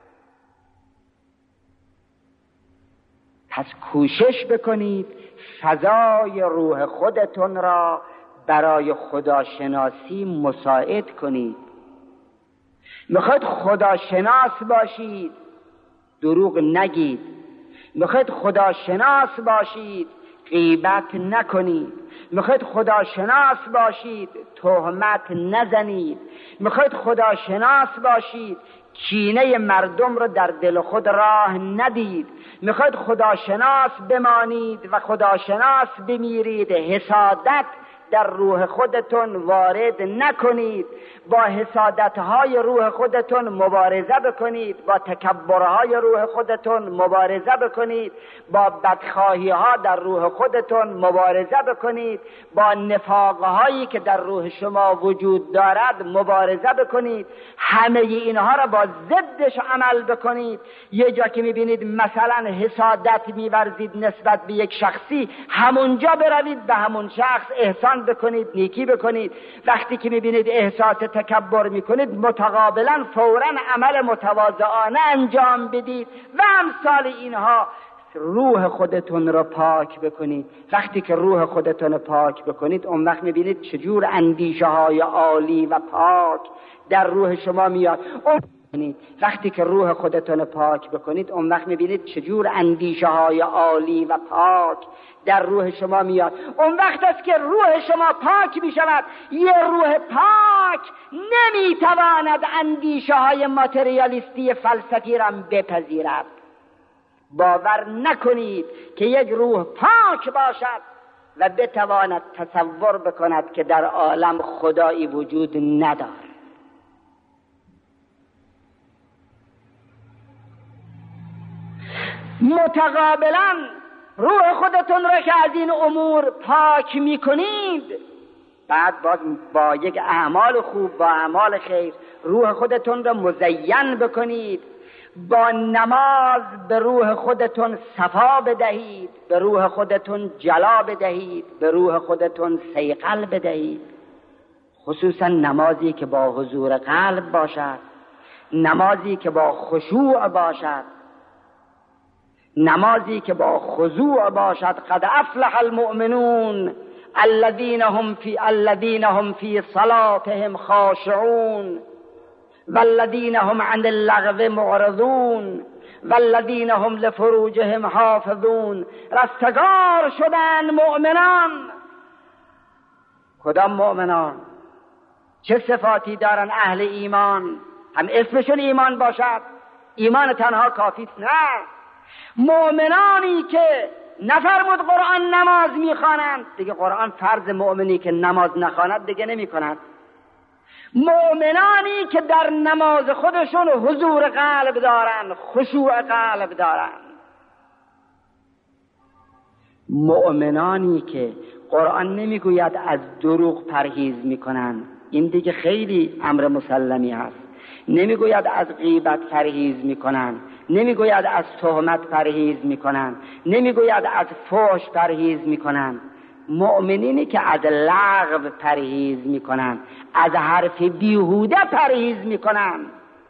پس کوشش بکنید فضای روح خودتون را برای خداشناسی مساعد کنید. میخواید خداشناس باشید، دروغ نگید. میخواید خداشناس باشید، غیبت نکنید. میخواید خداشناس باشید، تهمت نزنید. میخواید خداشناس باشید، کینه مردم رو در دل خود راه ندید. میخواید خداشناس بمانید و خداشناس بمیرید، حسادت در روح خودتون وارد نکنید. با حسادت‌های روح خودتون مبارزه بکنید، با تکبرهای روح خودتون مبارزه بکنید، با بدخواهی‌ها در روح خودتون مبارزه بکنید، با نفاق‌هایی که در روح شما وجود دارد مبارزه بکنید. همه اینها را با ضدش عمل بکنید. یه جا که می‌بینید مثلا حسادت می‌ورزید نسبت به یک شخصی، همونجا بروید به همون شخص احسان بکنید، نیکی بکنید. وقتی که می‌بینید احساس تکبر میکنید، متقابلا فوراً عمل متواضعانه انجام بدید و امثال اینها. روح خودتون رو پاک بکنید. وقتی که روح خودتون پاک بکنید، اون وقت میبینید چجور اندیشه های عالی و پاک در روح شما میاد. وقتی که روح خودتون پاک بکنید، اون وقت میبینید چجور اندیشه های عالی و پاک در روح شما میاد. اون وقت است که روح شما پاک میشود. یه روح پاک نمیتواند اندیشه های ماتریالیستی فلسفی را بپذیرد. باور نکنید که یک روح پاک باشد و بتواند تصور بکند که در عالم خدایی وجود ندارد. متقابلا روح خودتون را که از این امور پاک میکنید، بعد باز با یک اعمال خوب، با اعمال خیر روح خودتون را مزین بکنید. با نماز به روح خودتون صفا بدهید، به روح خودتون جلا بدهید، به روح خودتون صیقل بدهید. خصوصا نمازی که با حضور قلب باشد، نمازی که با خشوع باشد، نمازی که با خضوع باشد. قد افلح المؤمنون الذين هم في صلاتهم خاشعون والذين هم عن اللغو معرضون والذين هم لفروجهم حافظون. رستگار شدن مؤمنان کدام مؤمنان؟ چه صفاتی دارن اهل ایمان؟ هم اسمشون ایمان باشد؟ ایمان تنها کافیست؟ نه، مؤمنانی که نفرمود قرآن نماز میخوانند، دیگه قرآن فرض مؤمنی که نماز نخواند دیگه نمیکند. مؤمنانی که در نماز خودشون حضور قلب دارن، خشوع قلب دارن. مؤمنانی که قرآن نمیگوید از دروغ پرهیز میکنن، این دیگه خیلی امر مسلمی هست. نمیگوید از غیبت پرهیز میکنن، نمیگوید از تهمت پرهیز میکنن، نمیگوید از فحش پرهیز میکنن. مؤمنینی که از لغو پرهیز میکنن، از حرف بیهوده پرهیز میکنن.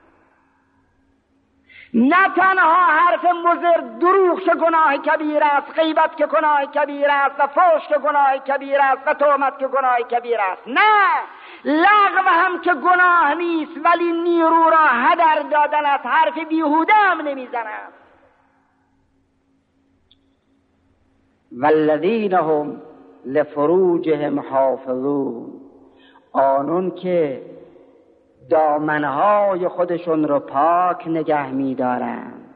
نه تنها حرف مضر، دروغ که گناه کبیر است، غیبت که گناه کبیر است، و فحش که گناه کبیر است، و تهمت که گناه کبیر است. نه، لغو هم که گناه نیست، ولی نیرو را هدر دادن است، حرف بیهوده هم نمیزند. والذین هم لفروجهم حافظون، آنون که دامنهای خودشون رو پاک نگه می‌دارند.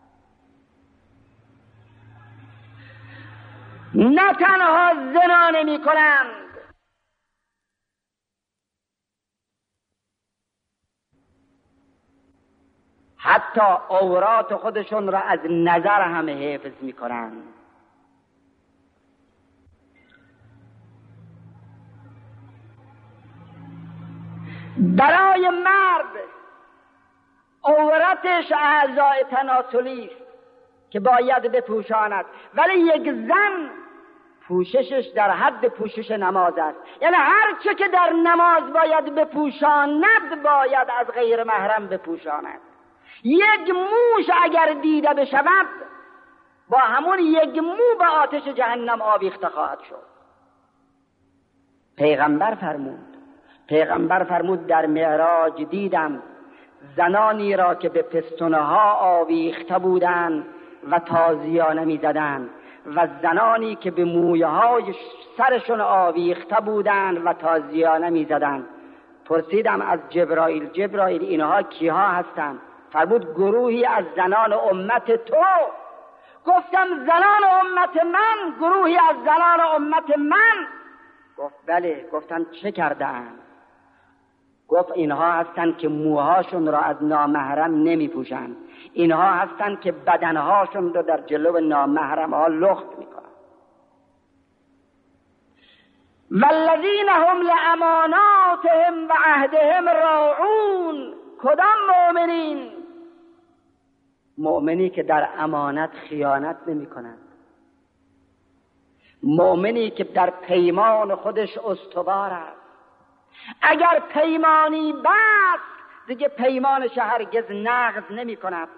نه تنها زنا نمی‌کنند، حتی عورات خودشون را از نظر هم حفظ می‌کنند. برای مرد عورتش اعضای تناسلی است که باید بپوشاند، ولی یک زن پوششش در حد پوشش نماز است. یعنی هر چه که در نماز باید بپوشاند باید از غیر محرم بپوشاند. یک موش اگر دیده بشود با همون یک مو به آتش جهنم آویخته خواهد شد. پیغمبر فرمود در معراج دیدم زنانی را که به پستونها آویخته بودند و تازیانه می زدند و زنانی که به مویه های سرشون آویخته بودند و تازیانه می زدند. پرسیدم از جبرائیل اینها کیها هستند؟ فرمود گروهی از زنان امت تو. گفتم زنان امت من؟ گروهی از زنان امت من؟ گفت بله. گفتم چه کردند؟ گفت اینها هستند که موهاشون را از نامحرم نمی پوشند، اینها هستند که بدنهاشون را در جلو نامحرم ها لخت می کنند. والذین هم لاماناتهم و عهدهم راعون. کدام مؤمنین؟ مؤمنی که در امانت خیانت نمی کنند، مؤمنی که در پیمان خودش استوار است. اگر پیمانی بست دیگه پیمانش هرگز نقض نمی کند.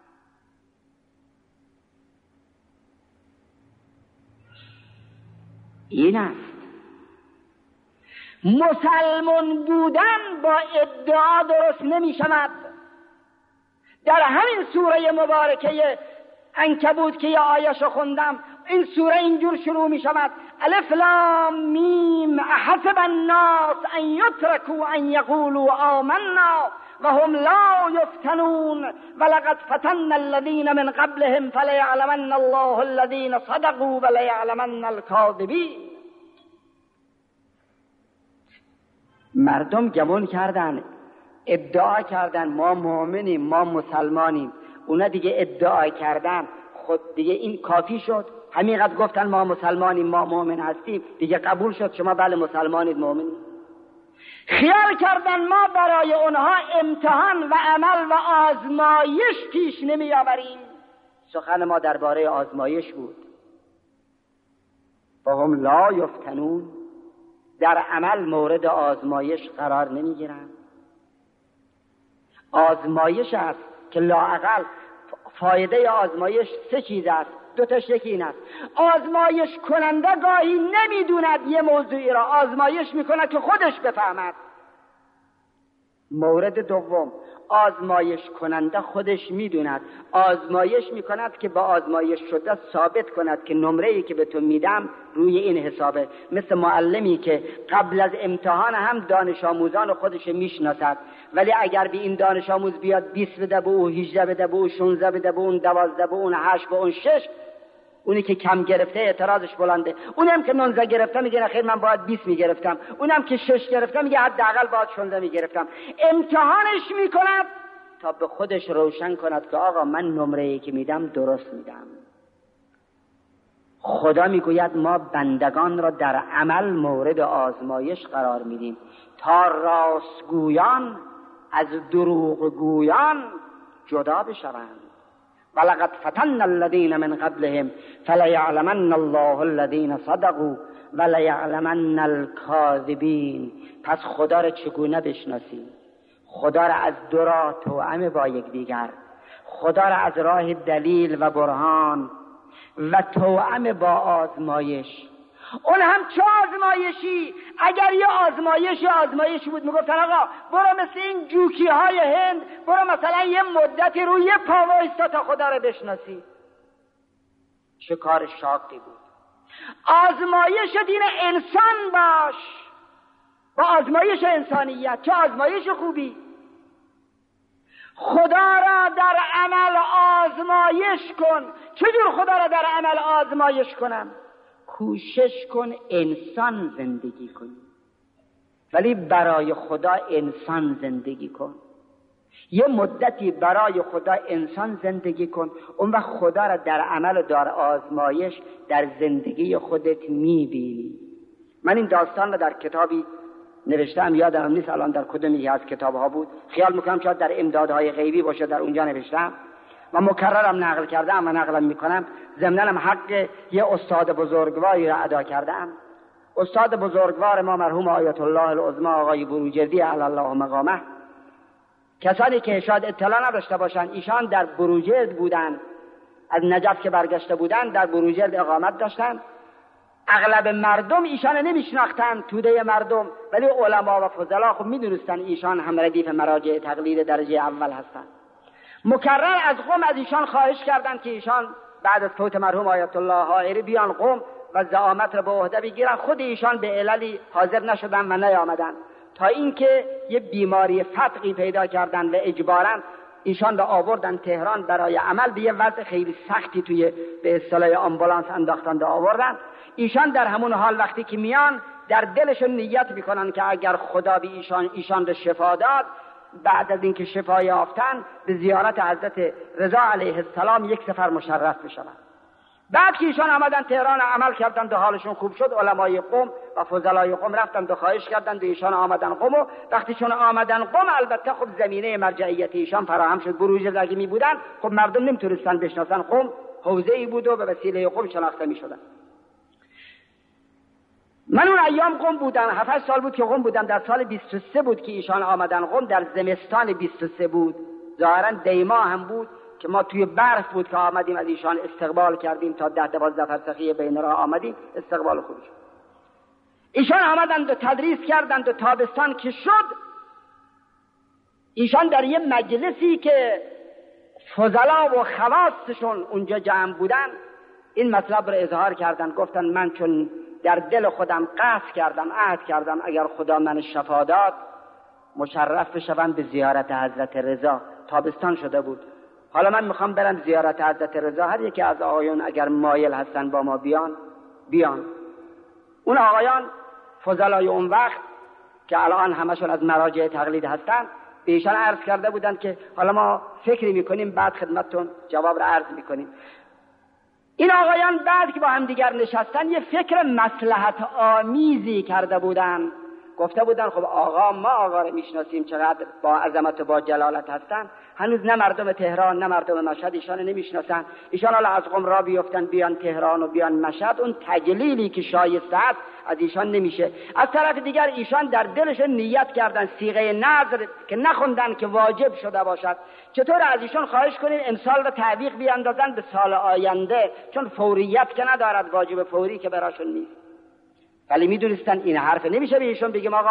این است مسلمان بودن با ادعا درست نمی شود. در همین سوره مبارکه عنکبوت که یه آیه‌شو خوندم، این سوره اینجور شروع می شود: الف لام میم احسب الناس ان یترکوا ان یقولوا آمنا وهم لا یفتنون ولقد فتنا الذین من قبلهم فلیعلمن الله الذین صدقوا ولیعلمن الکاذبین. مردم گمان کردن، ادعا کردن ما مؤمنیم، ما مسلمانیم. اونا دیگه ادعا کردن، خود دیگه این کافی شد. همینقدر گفتن ما مسلمانیم، ما مؤمن هستیم، دیگه قبول شد شما بله مسلمانید، مؤمنید. خیال کردن ما برای اونها امتحان و عمل و آزمایش پیش نمی آوریم. سخن ما درباره آزمایش بود. فهم لا یفتنون، در عمل مورد آزمایش قرار نمی گیرند. آزمایش است که لااقل فایده آزمایش سه چیز است، دوتاش یکی این است: آزمایش کننده گاهی نمیدوند یه موضوعی را، آزمایش میکند که خودش بفهمد. مورد دوم، آزمایش کننده خودش میدوند، آزمایش میکند که با آزمایش شده ثابت کند که نمره‌ای که به تو میدم روی این حسابه. مثل معلمی که قبل از امتحان هم دانش آموزان خودش میشناسد، ولی اگر به این دانش آموز بیاد 20 بده به او، 18 بده به او، 16 بده به اون، 12 به اون، 8 به اون، 6، اونی که کم گرفته اعتراضش بلنده. اونم که 19 گرفته میگه نه خیر من باید 20 میگرفتم، اونم که 6 گرفته میگه حداقل باید 16 میگرفتم. امتحانش میکند تا به خودش روشن کند که آقا من نمره‌ای که میدم درست میدم. خدا میگوید ما بندگان را در عمل مورد آزمایش قرار میدیم تا راستگویان از دروغگویان جدا بشوند. ولقد فتنا الذين من قبلهم فليعلمن الله الذين صدقوا وليعلمن الكاذبين. پس خدا را چگونه بشناسیم؟ خدا را از دو راه توأم با یکدیگر، خدا را از راه دلیل و برهان و توأم با آزمایش. اون هم چه آزمایشی؟ اگر یه آزمایشی بود میگفتن آقا برو مثل این جوکی های هند، برو مثلا یه مدتی روی یه پا وایستا تا خدا رو بشناسی. چه کار شاقی بود. آزمایش دین انسان باش با آزمایش انسانیت، چه آزمایش خوبی. خدا را در عمل آزمایش کن. چجور خدا را در عمل آزمایش کنم؟ کوشش کن انسان زندگی کنی، ولی برای خدا انسان زندگی کن. یه مدتی برای خدا انسان زندگی کن، اون وقت خدا را در عمل و در آزمایش در زندگی خودت میبینی. من این داستان را در کتابی نوشتم، یادم نیست الان در کدومی از کتابها بود، خیال میکنم شاید در امدادهای غیبی باشه، در اونجا نوشتم و مکررم نقل کردم و نقلم میکنم. ضمناً هم حق یه استاد بزرگواری را ادا کردم. استاد بزرگوار ما مرحوم آیت الله العظمی آقای بروجردی علی الله مقامه. کسانی که شاید اطلاع نداشته باشند، ایشان در بروجرد بودن، از نجف که برگشته بودن در بروجرد اقامت داشتن. اغلب مردم ایشان نمیشناختن، توده مردم، ولی علما و فضلا خب میدونستن ایشان هم ردیف مراجع تقلید درجه اول هستند. مکرر از قم از ایشان خواهش کردند که ایشان بعد از فوت مرحوم آیت الله حائری بیان قم و زعامت را به عهده بگیرن. خود ایشان به عللی حاضر نشدن و نیامدن، تا اینکه یه بیماری فتقی پیدا کردن و اجباراً ایشان را آوردن تهران برای عمل به یه وضع خیلی سختی توی به اصطلاح آمبولانس انداختن و آوردن. ایشان در همون حال وقتی که میان در دلشون نیت میکنن که اگر خدا به ایشان را شفا داد، بعد از اینکه شفا یافتن به زیارت حضرت رضا علیه السلام یک سفر مشرف بشوند. بعد که ایشان آمدن تهران عمل کردند و حالشون خوب شد، علمای قم و فضلای قم رفتند و خواهش کردند و ایشان آمدن قم و وقتی چون آمدن قم البته خب زمینه مرجعیت ایشان فراهم شد. بروجرد اگه می بودن خب مردم نمیتونستن بشناسن، قم حوزه‌ای بود و به وسیله قم شناخته میشدن. من اون ایام قم بودم، 7 سال بود که قم بودم. در سال 23 بود که ایشان آمدن قم، در زمستان 23 بود، ظاهرا دیما هم بود که ما توی برف بود که آمدیم از ایشان استقبال کردیم، تا 10-12 فرسخی بین راه آمدیم، استقبال خوبی شد. ایشان آمدند و تدریس کردند و تابستان که شد، ایشان در یه مجلسی که فضلا و خواصشون اونجا جمع بودن این مطلب رو اظهار کردند. گفتن من چون در دل خودم قصد کردم، عهد کردم اگر خدا من شفا داد مشرف بشوم به زیارت حضرت رضا. تابستان شده بود. حالا من میخوام برم زیارت حضرت رضا، هر یکی از آقایون اگر مایل هستن با ما بیان. اون آقایان فضلای اون وقت که الان همشون از مراجع تقلید هستن به ایشان عرض کرده بودن که حالا ما فکری میکنیم بعد خدمتتون جواب را عرض میکنیم. این آقایان بعد که با هم دیگر نشستن یه فکر مصلحت آمیزی کرده بودن. گفته بودن خب آقا، ما آقا رو میشناسیم چقدر با عظمت و با جلالت هستن، هنوز نه مردم تهران نه مردم مشهد ایشان نمیشناسن. ایشان حالا از قم را بیفتن بیان تهران و بیان مشهد، اون تجلیلی که شایسته است از ایشان نمیشه. از طرف دیگر ایشان در دلشون نیت کردن صیغه نذر که نخوندن که واجب شده باشد، چطور از ایشان خواهش کنیم امسال رو تعویق بیاندازن به سال آینده، چون فوریت که ندارد، واجب فوری که براشون نیست. ولی میدونستن این حرف نمیشه به ایشون بگیم آقا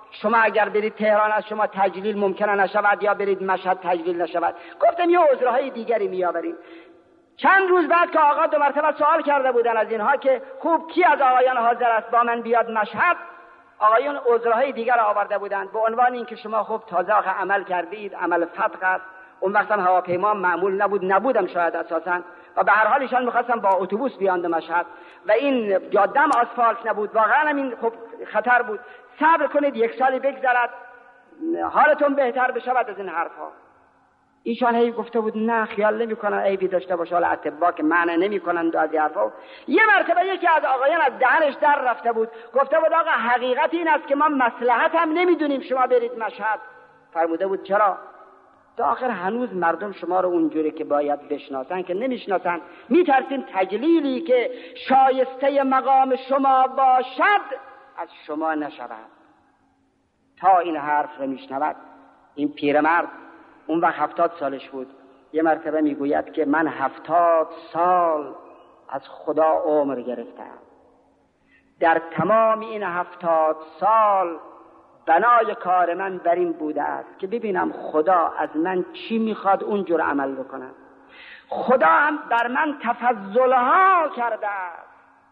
شما اگر برید تهران از شما تجلیل ممکنه نشود، یا برید مشهد تجلیل نشود. گفتم یه عذرهای دیگری میآوریم. چند روز بعد که آقا 2 مرتبه سوال کرده بودن از اینها که خوب کی از آقایان حاضر است با من بیاد مشهد، آقایون عذرهای دیگر آورده بودند به عنوان اینکه شما خوب تازه عمل کردید، عمل فتق است. اون وقت هم هواپیما معمول نبودم شاید اساسا، و به هر حال ایشان می‌خواستن با اتوبوس بیان به مشهد و این جاده هم آسفالت نبود، واقعا این خب خطر بود. صبر کنید 1 سالی بگذرد حالتون بهتر بشود از این حرفها. ایشان هی گفته بود نه خیال نمی‌کنن عیبی داشته باشه، حالا اطباء که معنی نمی‌کنن از این حرفا. یه مرتبه یکی از آقایان از دهنش در رفته بود، گفته بود آقا حقیقت این است که ما مصلحت هم نمی‌دونیم شما برید مشهد. فرموده بود چرا؟ تا آخر هنوز مردم شما رو اونجوری که باید بشناسن که نمیشناسن، میترسیم تجلیلی که شایسته مقام شما باشد از شما نشود. تا این حرف رو میشنود این پیرمرد، اون وقت 70 سالش بود، یه مرتبه میگوید که من 70 سال از خدا عمر گرفتم. در تمام این 70 سال بنای کار من بر این بوده است که ببینم خدا از من چی میخواد اونجور عمل بکنم. خدا هم بر من تفضلها کرده است،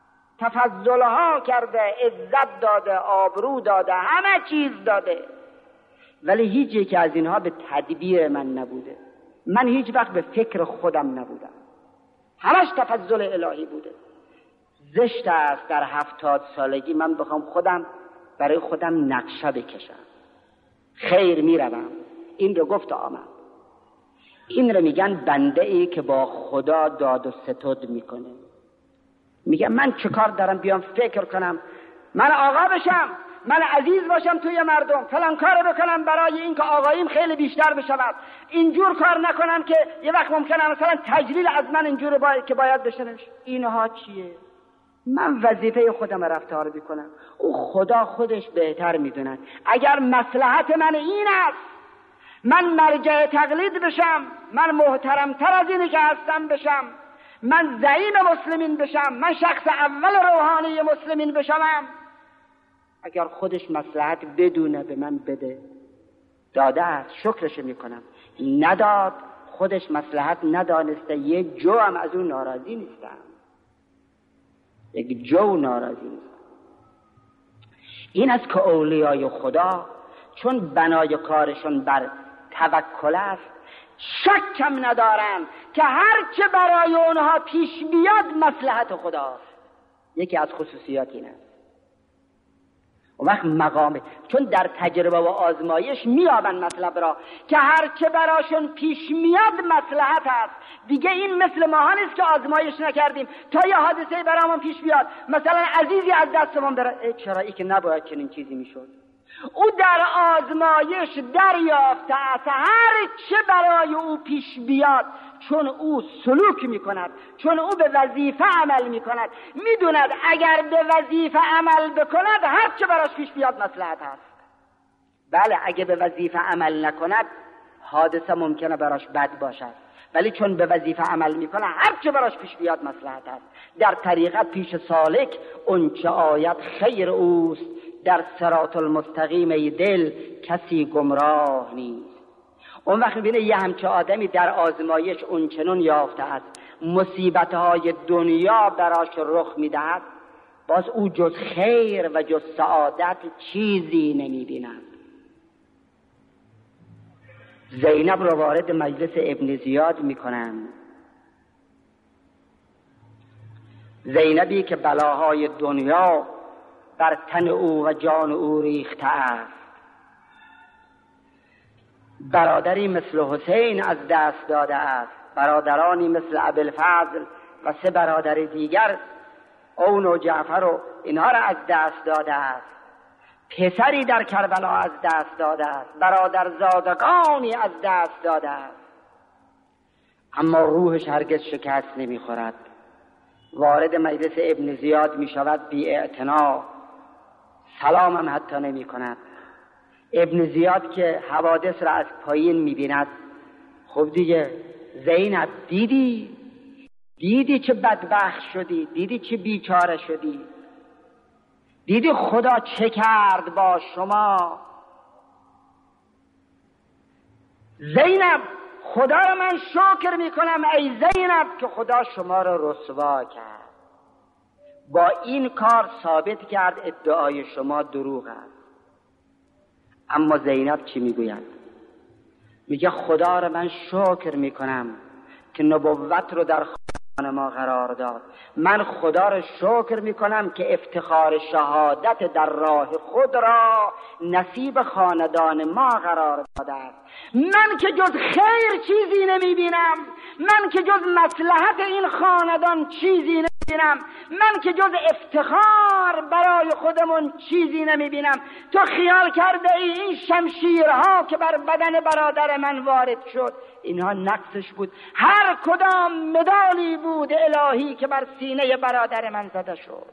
تفضلها کرده، عزت داده، آبرو داده، همه چیز داده، ولی هیچ یک از اینها به تدبیر من نبوده. من هیچ وقت به فکر خودم نبودم، همش تفضل الهی بوده. زشت است در 70 سالگی من بخوام خودم برای خودم نقشه بکشم. خیر میروم. این رو گفت آمد. این رو میگن بنده ای که با خدا داد و ستد میکنه. میگه من چه کار دارم بیام فکر کنم من آقا بشم، من عزیز باشم توی مردم، فلان کار بکنم برای این که آقاییم خیلی بیشتر بشود، اینجور کار نکنم که یه وقت ممکنه مثلا تجلیل از من اینجور که باید بشه. اینها چیه؟ من وظیفه خودم رفتار بکنم، او خدا خودش بهتر میدوند. اگر مصلحت من این است من مرجع تقلید بشم، من محترمتر از اینی که هستم بشم، من زعیم مسلمین بشم، من شخص اول روحانی مسلمین بشم، اگر خودش مصلحت بدونه به من بده، داده است شکرش میکنم، نداد خودش مصلحت ندانسته یک جو هم از اون ناراضی نیستم، یک جو ناراضی نیستم. این است که اولیای خدا چون بنای کارشون بر توکل است شکم ندارن که هرچه برای اونها پیش بیاد مصلحت خداست. یکی از خصوصیات این است. اون وقت مقامه، چون در تجربه و آزمایش میابن مطلب را که هرچه براشون پیش میاد مصلحت است. دیگه این مثل ماها نیست که آزمایش نکردیم تا یه حادثه برامون پیش بیاد، مثلا عزیزی از دستمون بره، چرا ای که نباید چنین چیزی میشد. او در آزمایش دریافته است هر چه برای او پیش بیاد، چون او سلوک میکند، چون او به وظیفه عمل میکند، میدوند اگر به وظیفه عمل بکند هر چه براش پیش بیاد مصلحت است. بله اگه به وظیفه عمل نکند حادثه ممکنه براش بد باشد، ولی چون به وظیفه عمل میکنه هر چه براش پیش بیاد مصلحت است. در طریقت پیش سالک اونچه آید خیر اوست، در صراط المستقیم ای دل کسی گمراه نیست. اون وقت میبینه یه همچه آدمی در آزمایش اونچنون یافته است مصیبتهای دنیا براش رخ میدهد، باز او جز خیر و جز سعادت چیزی نمیبیند. زینب رو وارد مجلس ابن زیاد میکنن. زینبی که بلاهای دنیا بر تن او و جان او ریخته است. برادری مثل حسین از دست داده است، برادرانی مثل ابوالفضل و 3 برادر دیگر اون و جعفر و اینها را از دست داده است. پسری در کربلا از دست داده است، برادرزادگانی از دست داده است، اما روحش هرگز شکست نمیخورد. وارد مجلس ابن زیاد می شود بی اعتنا، سلام هم حتی نمی کند. ابن زیاد که حوادث را از پایین می بیند، خب دیگه زینب دیدی چه بدبخت شدی، دیدی چه بیچاره شدی. دیدی خدا چه کرد با شما؟ زینب خدا را من شکر میکنم ای زینب که خدا شما را رسوا کرد. با این کار ثابت کرد ادعای شما دروغ است. اما زینب چی میگوید؟ میگه خدا را من شکر میکنم که نبوت رو در خانه ما قرار داد. من خدا را شکر میکنم که افتخار شهادت در راه خود را نصیب خاندان ما قرار داده است. من که جز خیر چیزی نمیبینم، من که جز مصلحت این خاندان چیزی نمیبینم، من که جز افتخار برای خودمون چیزی نمیبینم. تو خیال کرده ای این شمشیرها که بر بدن برادر من وارد شد اینها نقصش بود؟ هر کدام مدالی بود الهی که بر سینه برادر من زده شد.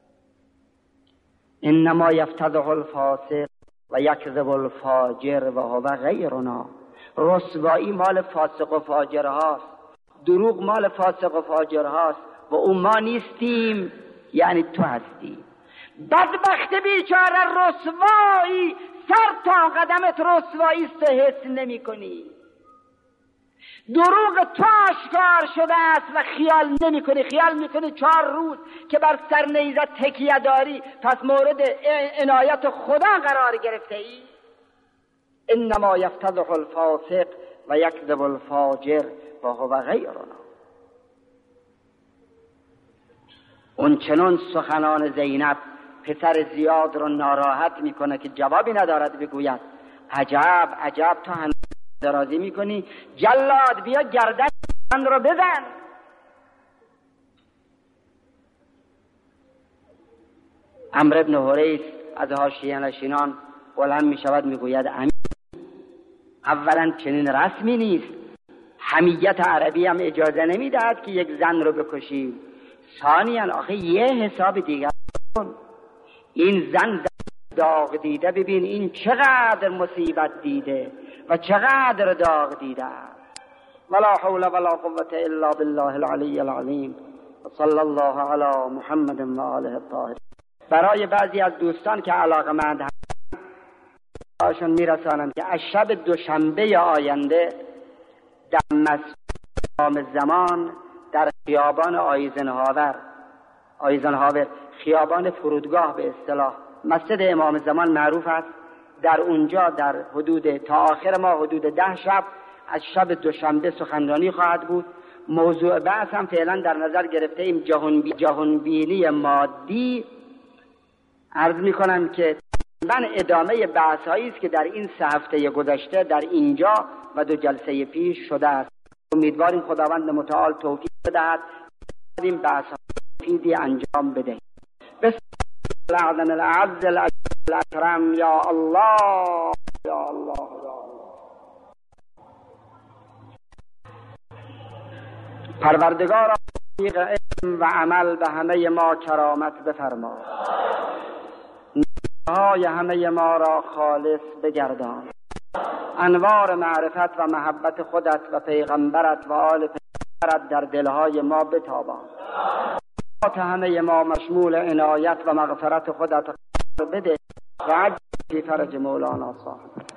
انما یفتضح الفاسق و یکذب الفاجر و هو غیرنا. رسوایی مال فاسق و فاجر هاست، دروغ مال فاسق و فاجر هاست و اون ما نیستیم، یعنی تو هستی. بدبخت بیچاره رسوایی، سر تا قدمت رسوایی است، حس نمی کنی. دروغ تو آشکار شده است و خیال نمی کنی. خیال می کنی 4 روز که بر سر نیزت تکیه داری پس مورد عنایت خدا قرار گرفته ای. انما یفتضح الفاسق و یکذب الفاجر و هو غیرنا. اون چنون سخنان زینب پسر زیاد رو ناراحت میکنه که جوابی ندارد بگوید عجب عجب تو هنوز درازی میکنی؟ جلاد بیا گردن من رو بزن. عمرو بن حریث از حاشیه نشینان بلند میشود میگوید امیر، اولا چنین رسمی نیست، حمیت عربی هم اجازه نمیدهد که یک زن رو بکشی. ثانیاً آخه یه حساب دیگر کن، این زن داغ دیده، ببین این چقدر مصیبت دیده و چقدر داغ دیده. ولا حول ولا قوة الا بالله العلی العظیم و صلی الله علی محمد و آله الطاهرین. برای بعضی از دوستان که علاقه‌مند هستند براشون میرسانم که از شب دوشنبه آینده در مسجد امام زمان در خیابان آیزنهاور، خیابان فرودگاه به اصطلاح، مسجد امام زمان معروف است. در اونجا در حدود تا آخر ما حدود 10 شب از شب دوشنبه سخنرانی خواهد بود. موضوع بحث هم فعلا در نظر گرفته ایم جهانبینی مادی. عرض میکنم که من ادامه بحث هایی است که در این 3 هفته گذشته در اینجا و 2 جلسه پیش شده است. امیدواریم خداوند متعال توفیق بدهد این بحث مفیدی انجام بده. بسم الله العظیم الاعز الاکرم. یا الله یا الله یا الله. پروردگار علم و عمل به همه ما کرامت بفرما، نیت‌های همه ما را خالص بگردان، انوار معرفت و محبت خودت و پیغمبرت و آل پیغمبرت در دلهای ما بتابان. همه ما مشمول عنایت و مغفرت خودت بده و عجل فی فرج مولانا صاحب.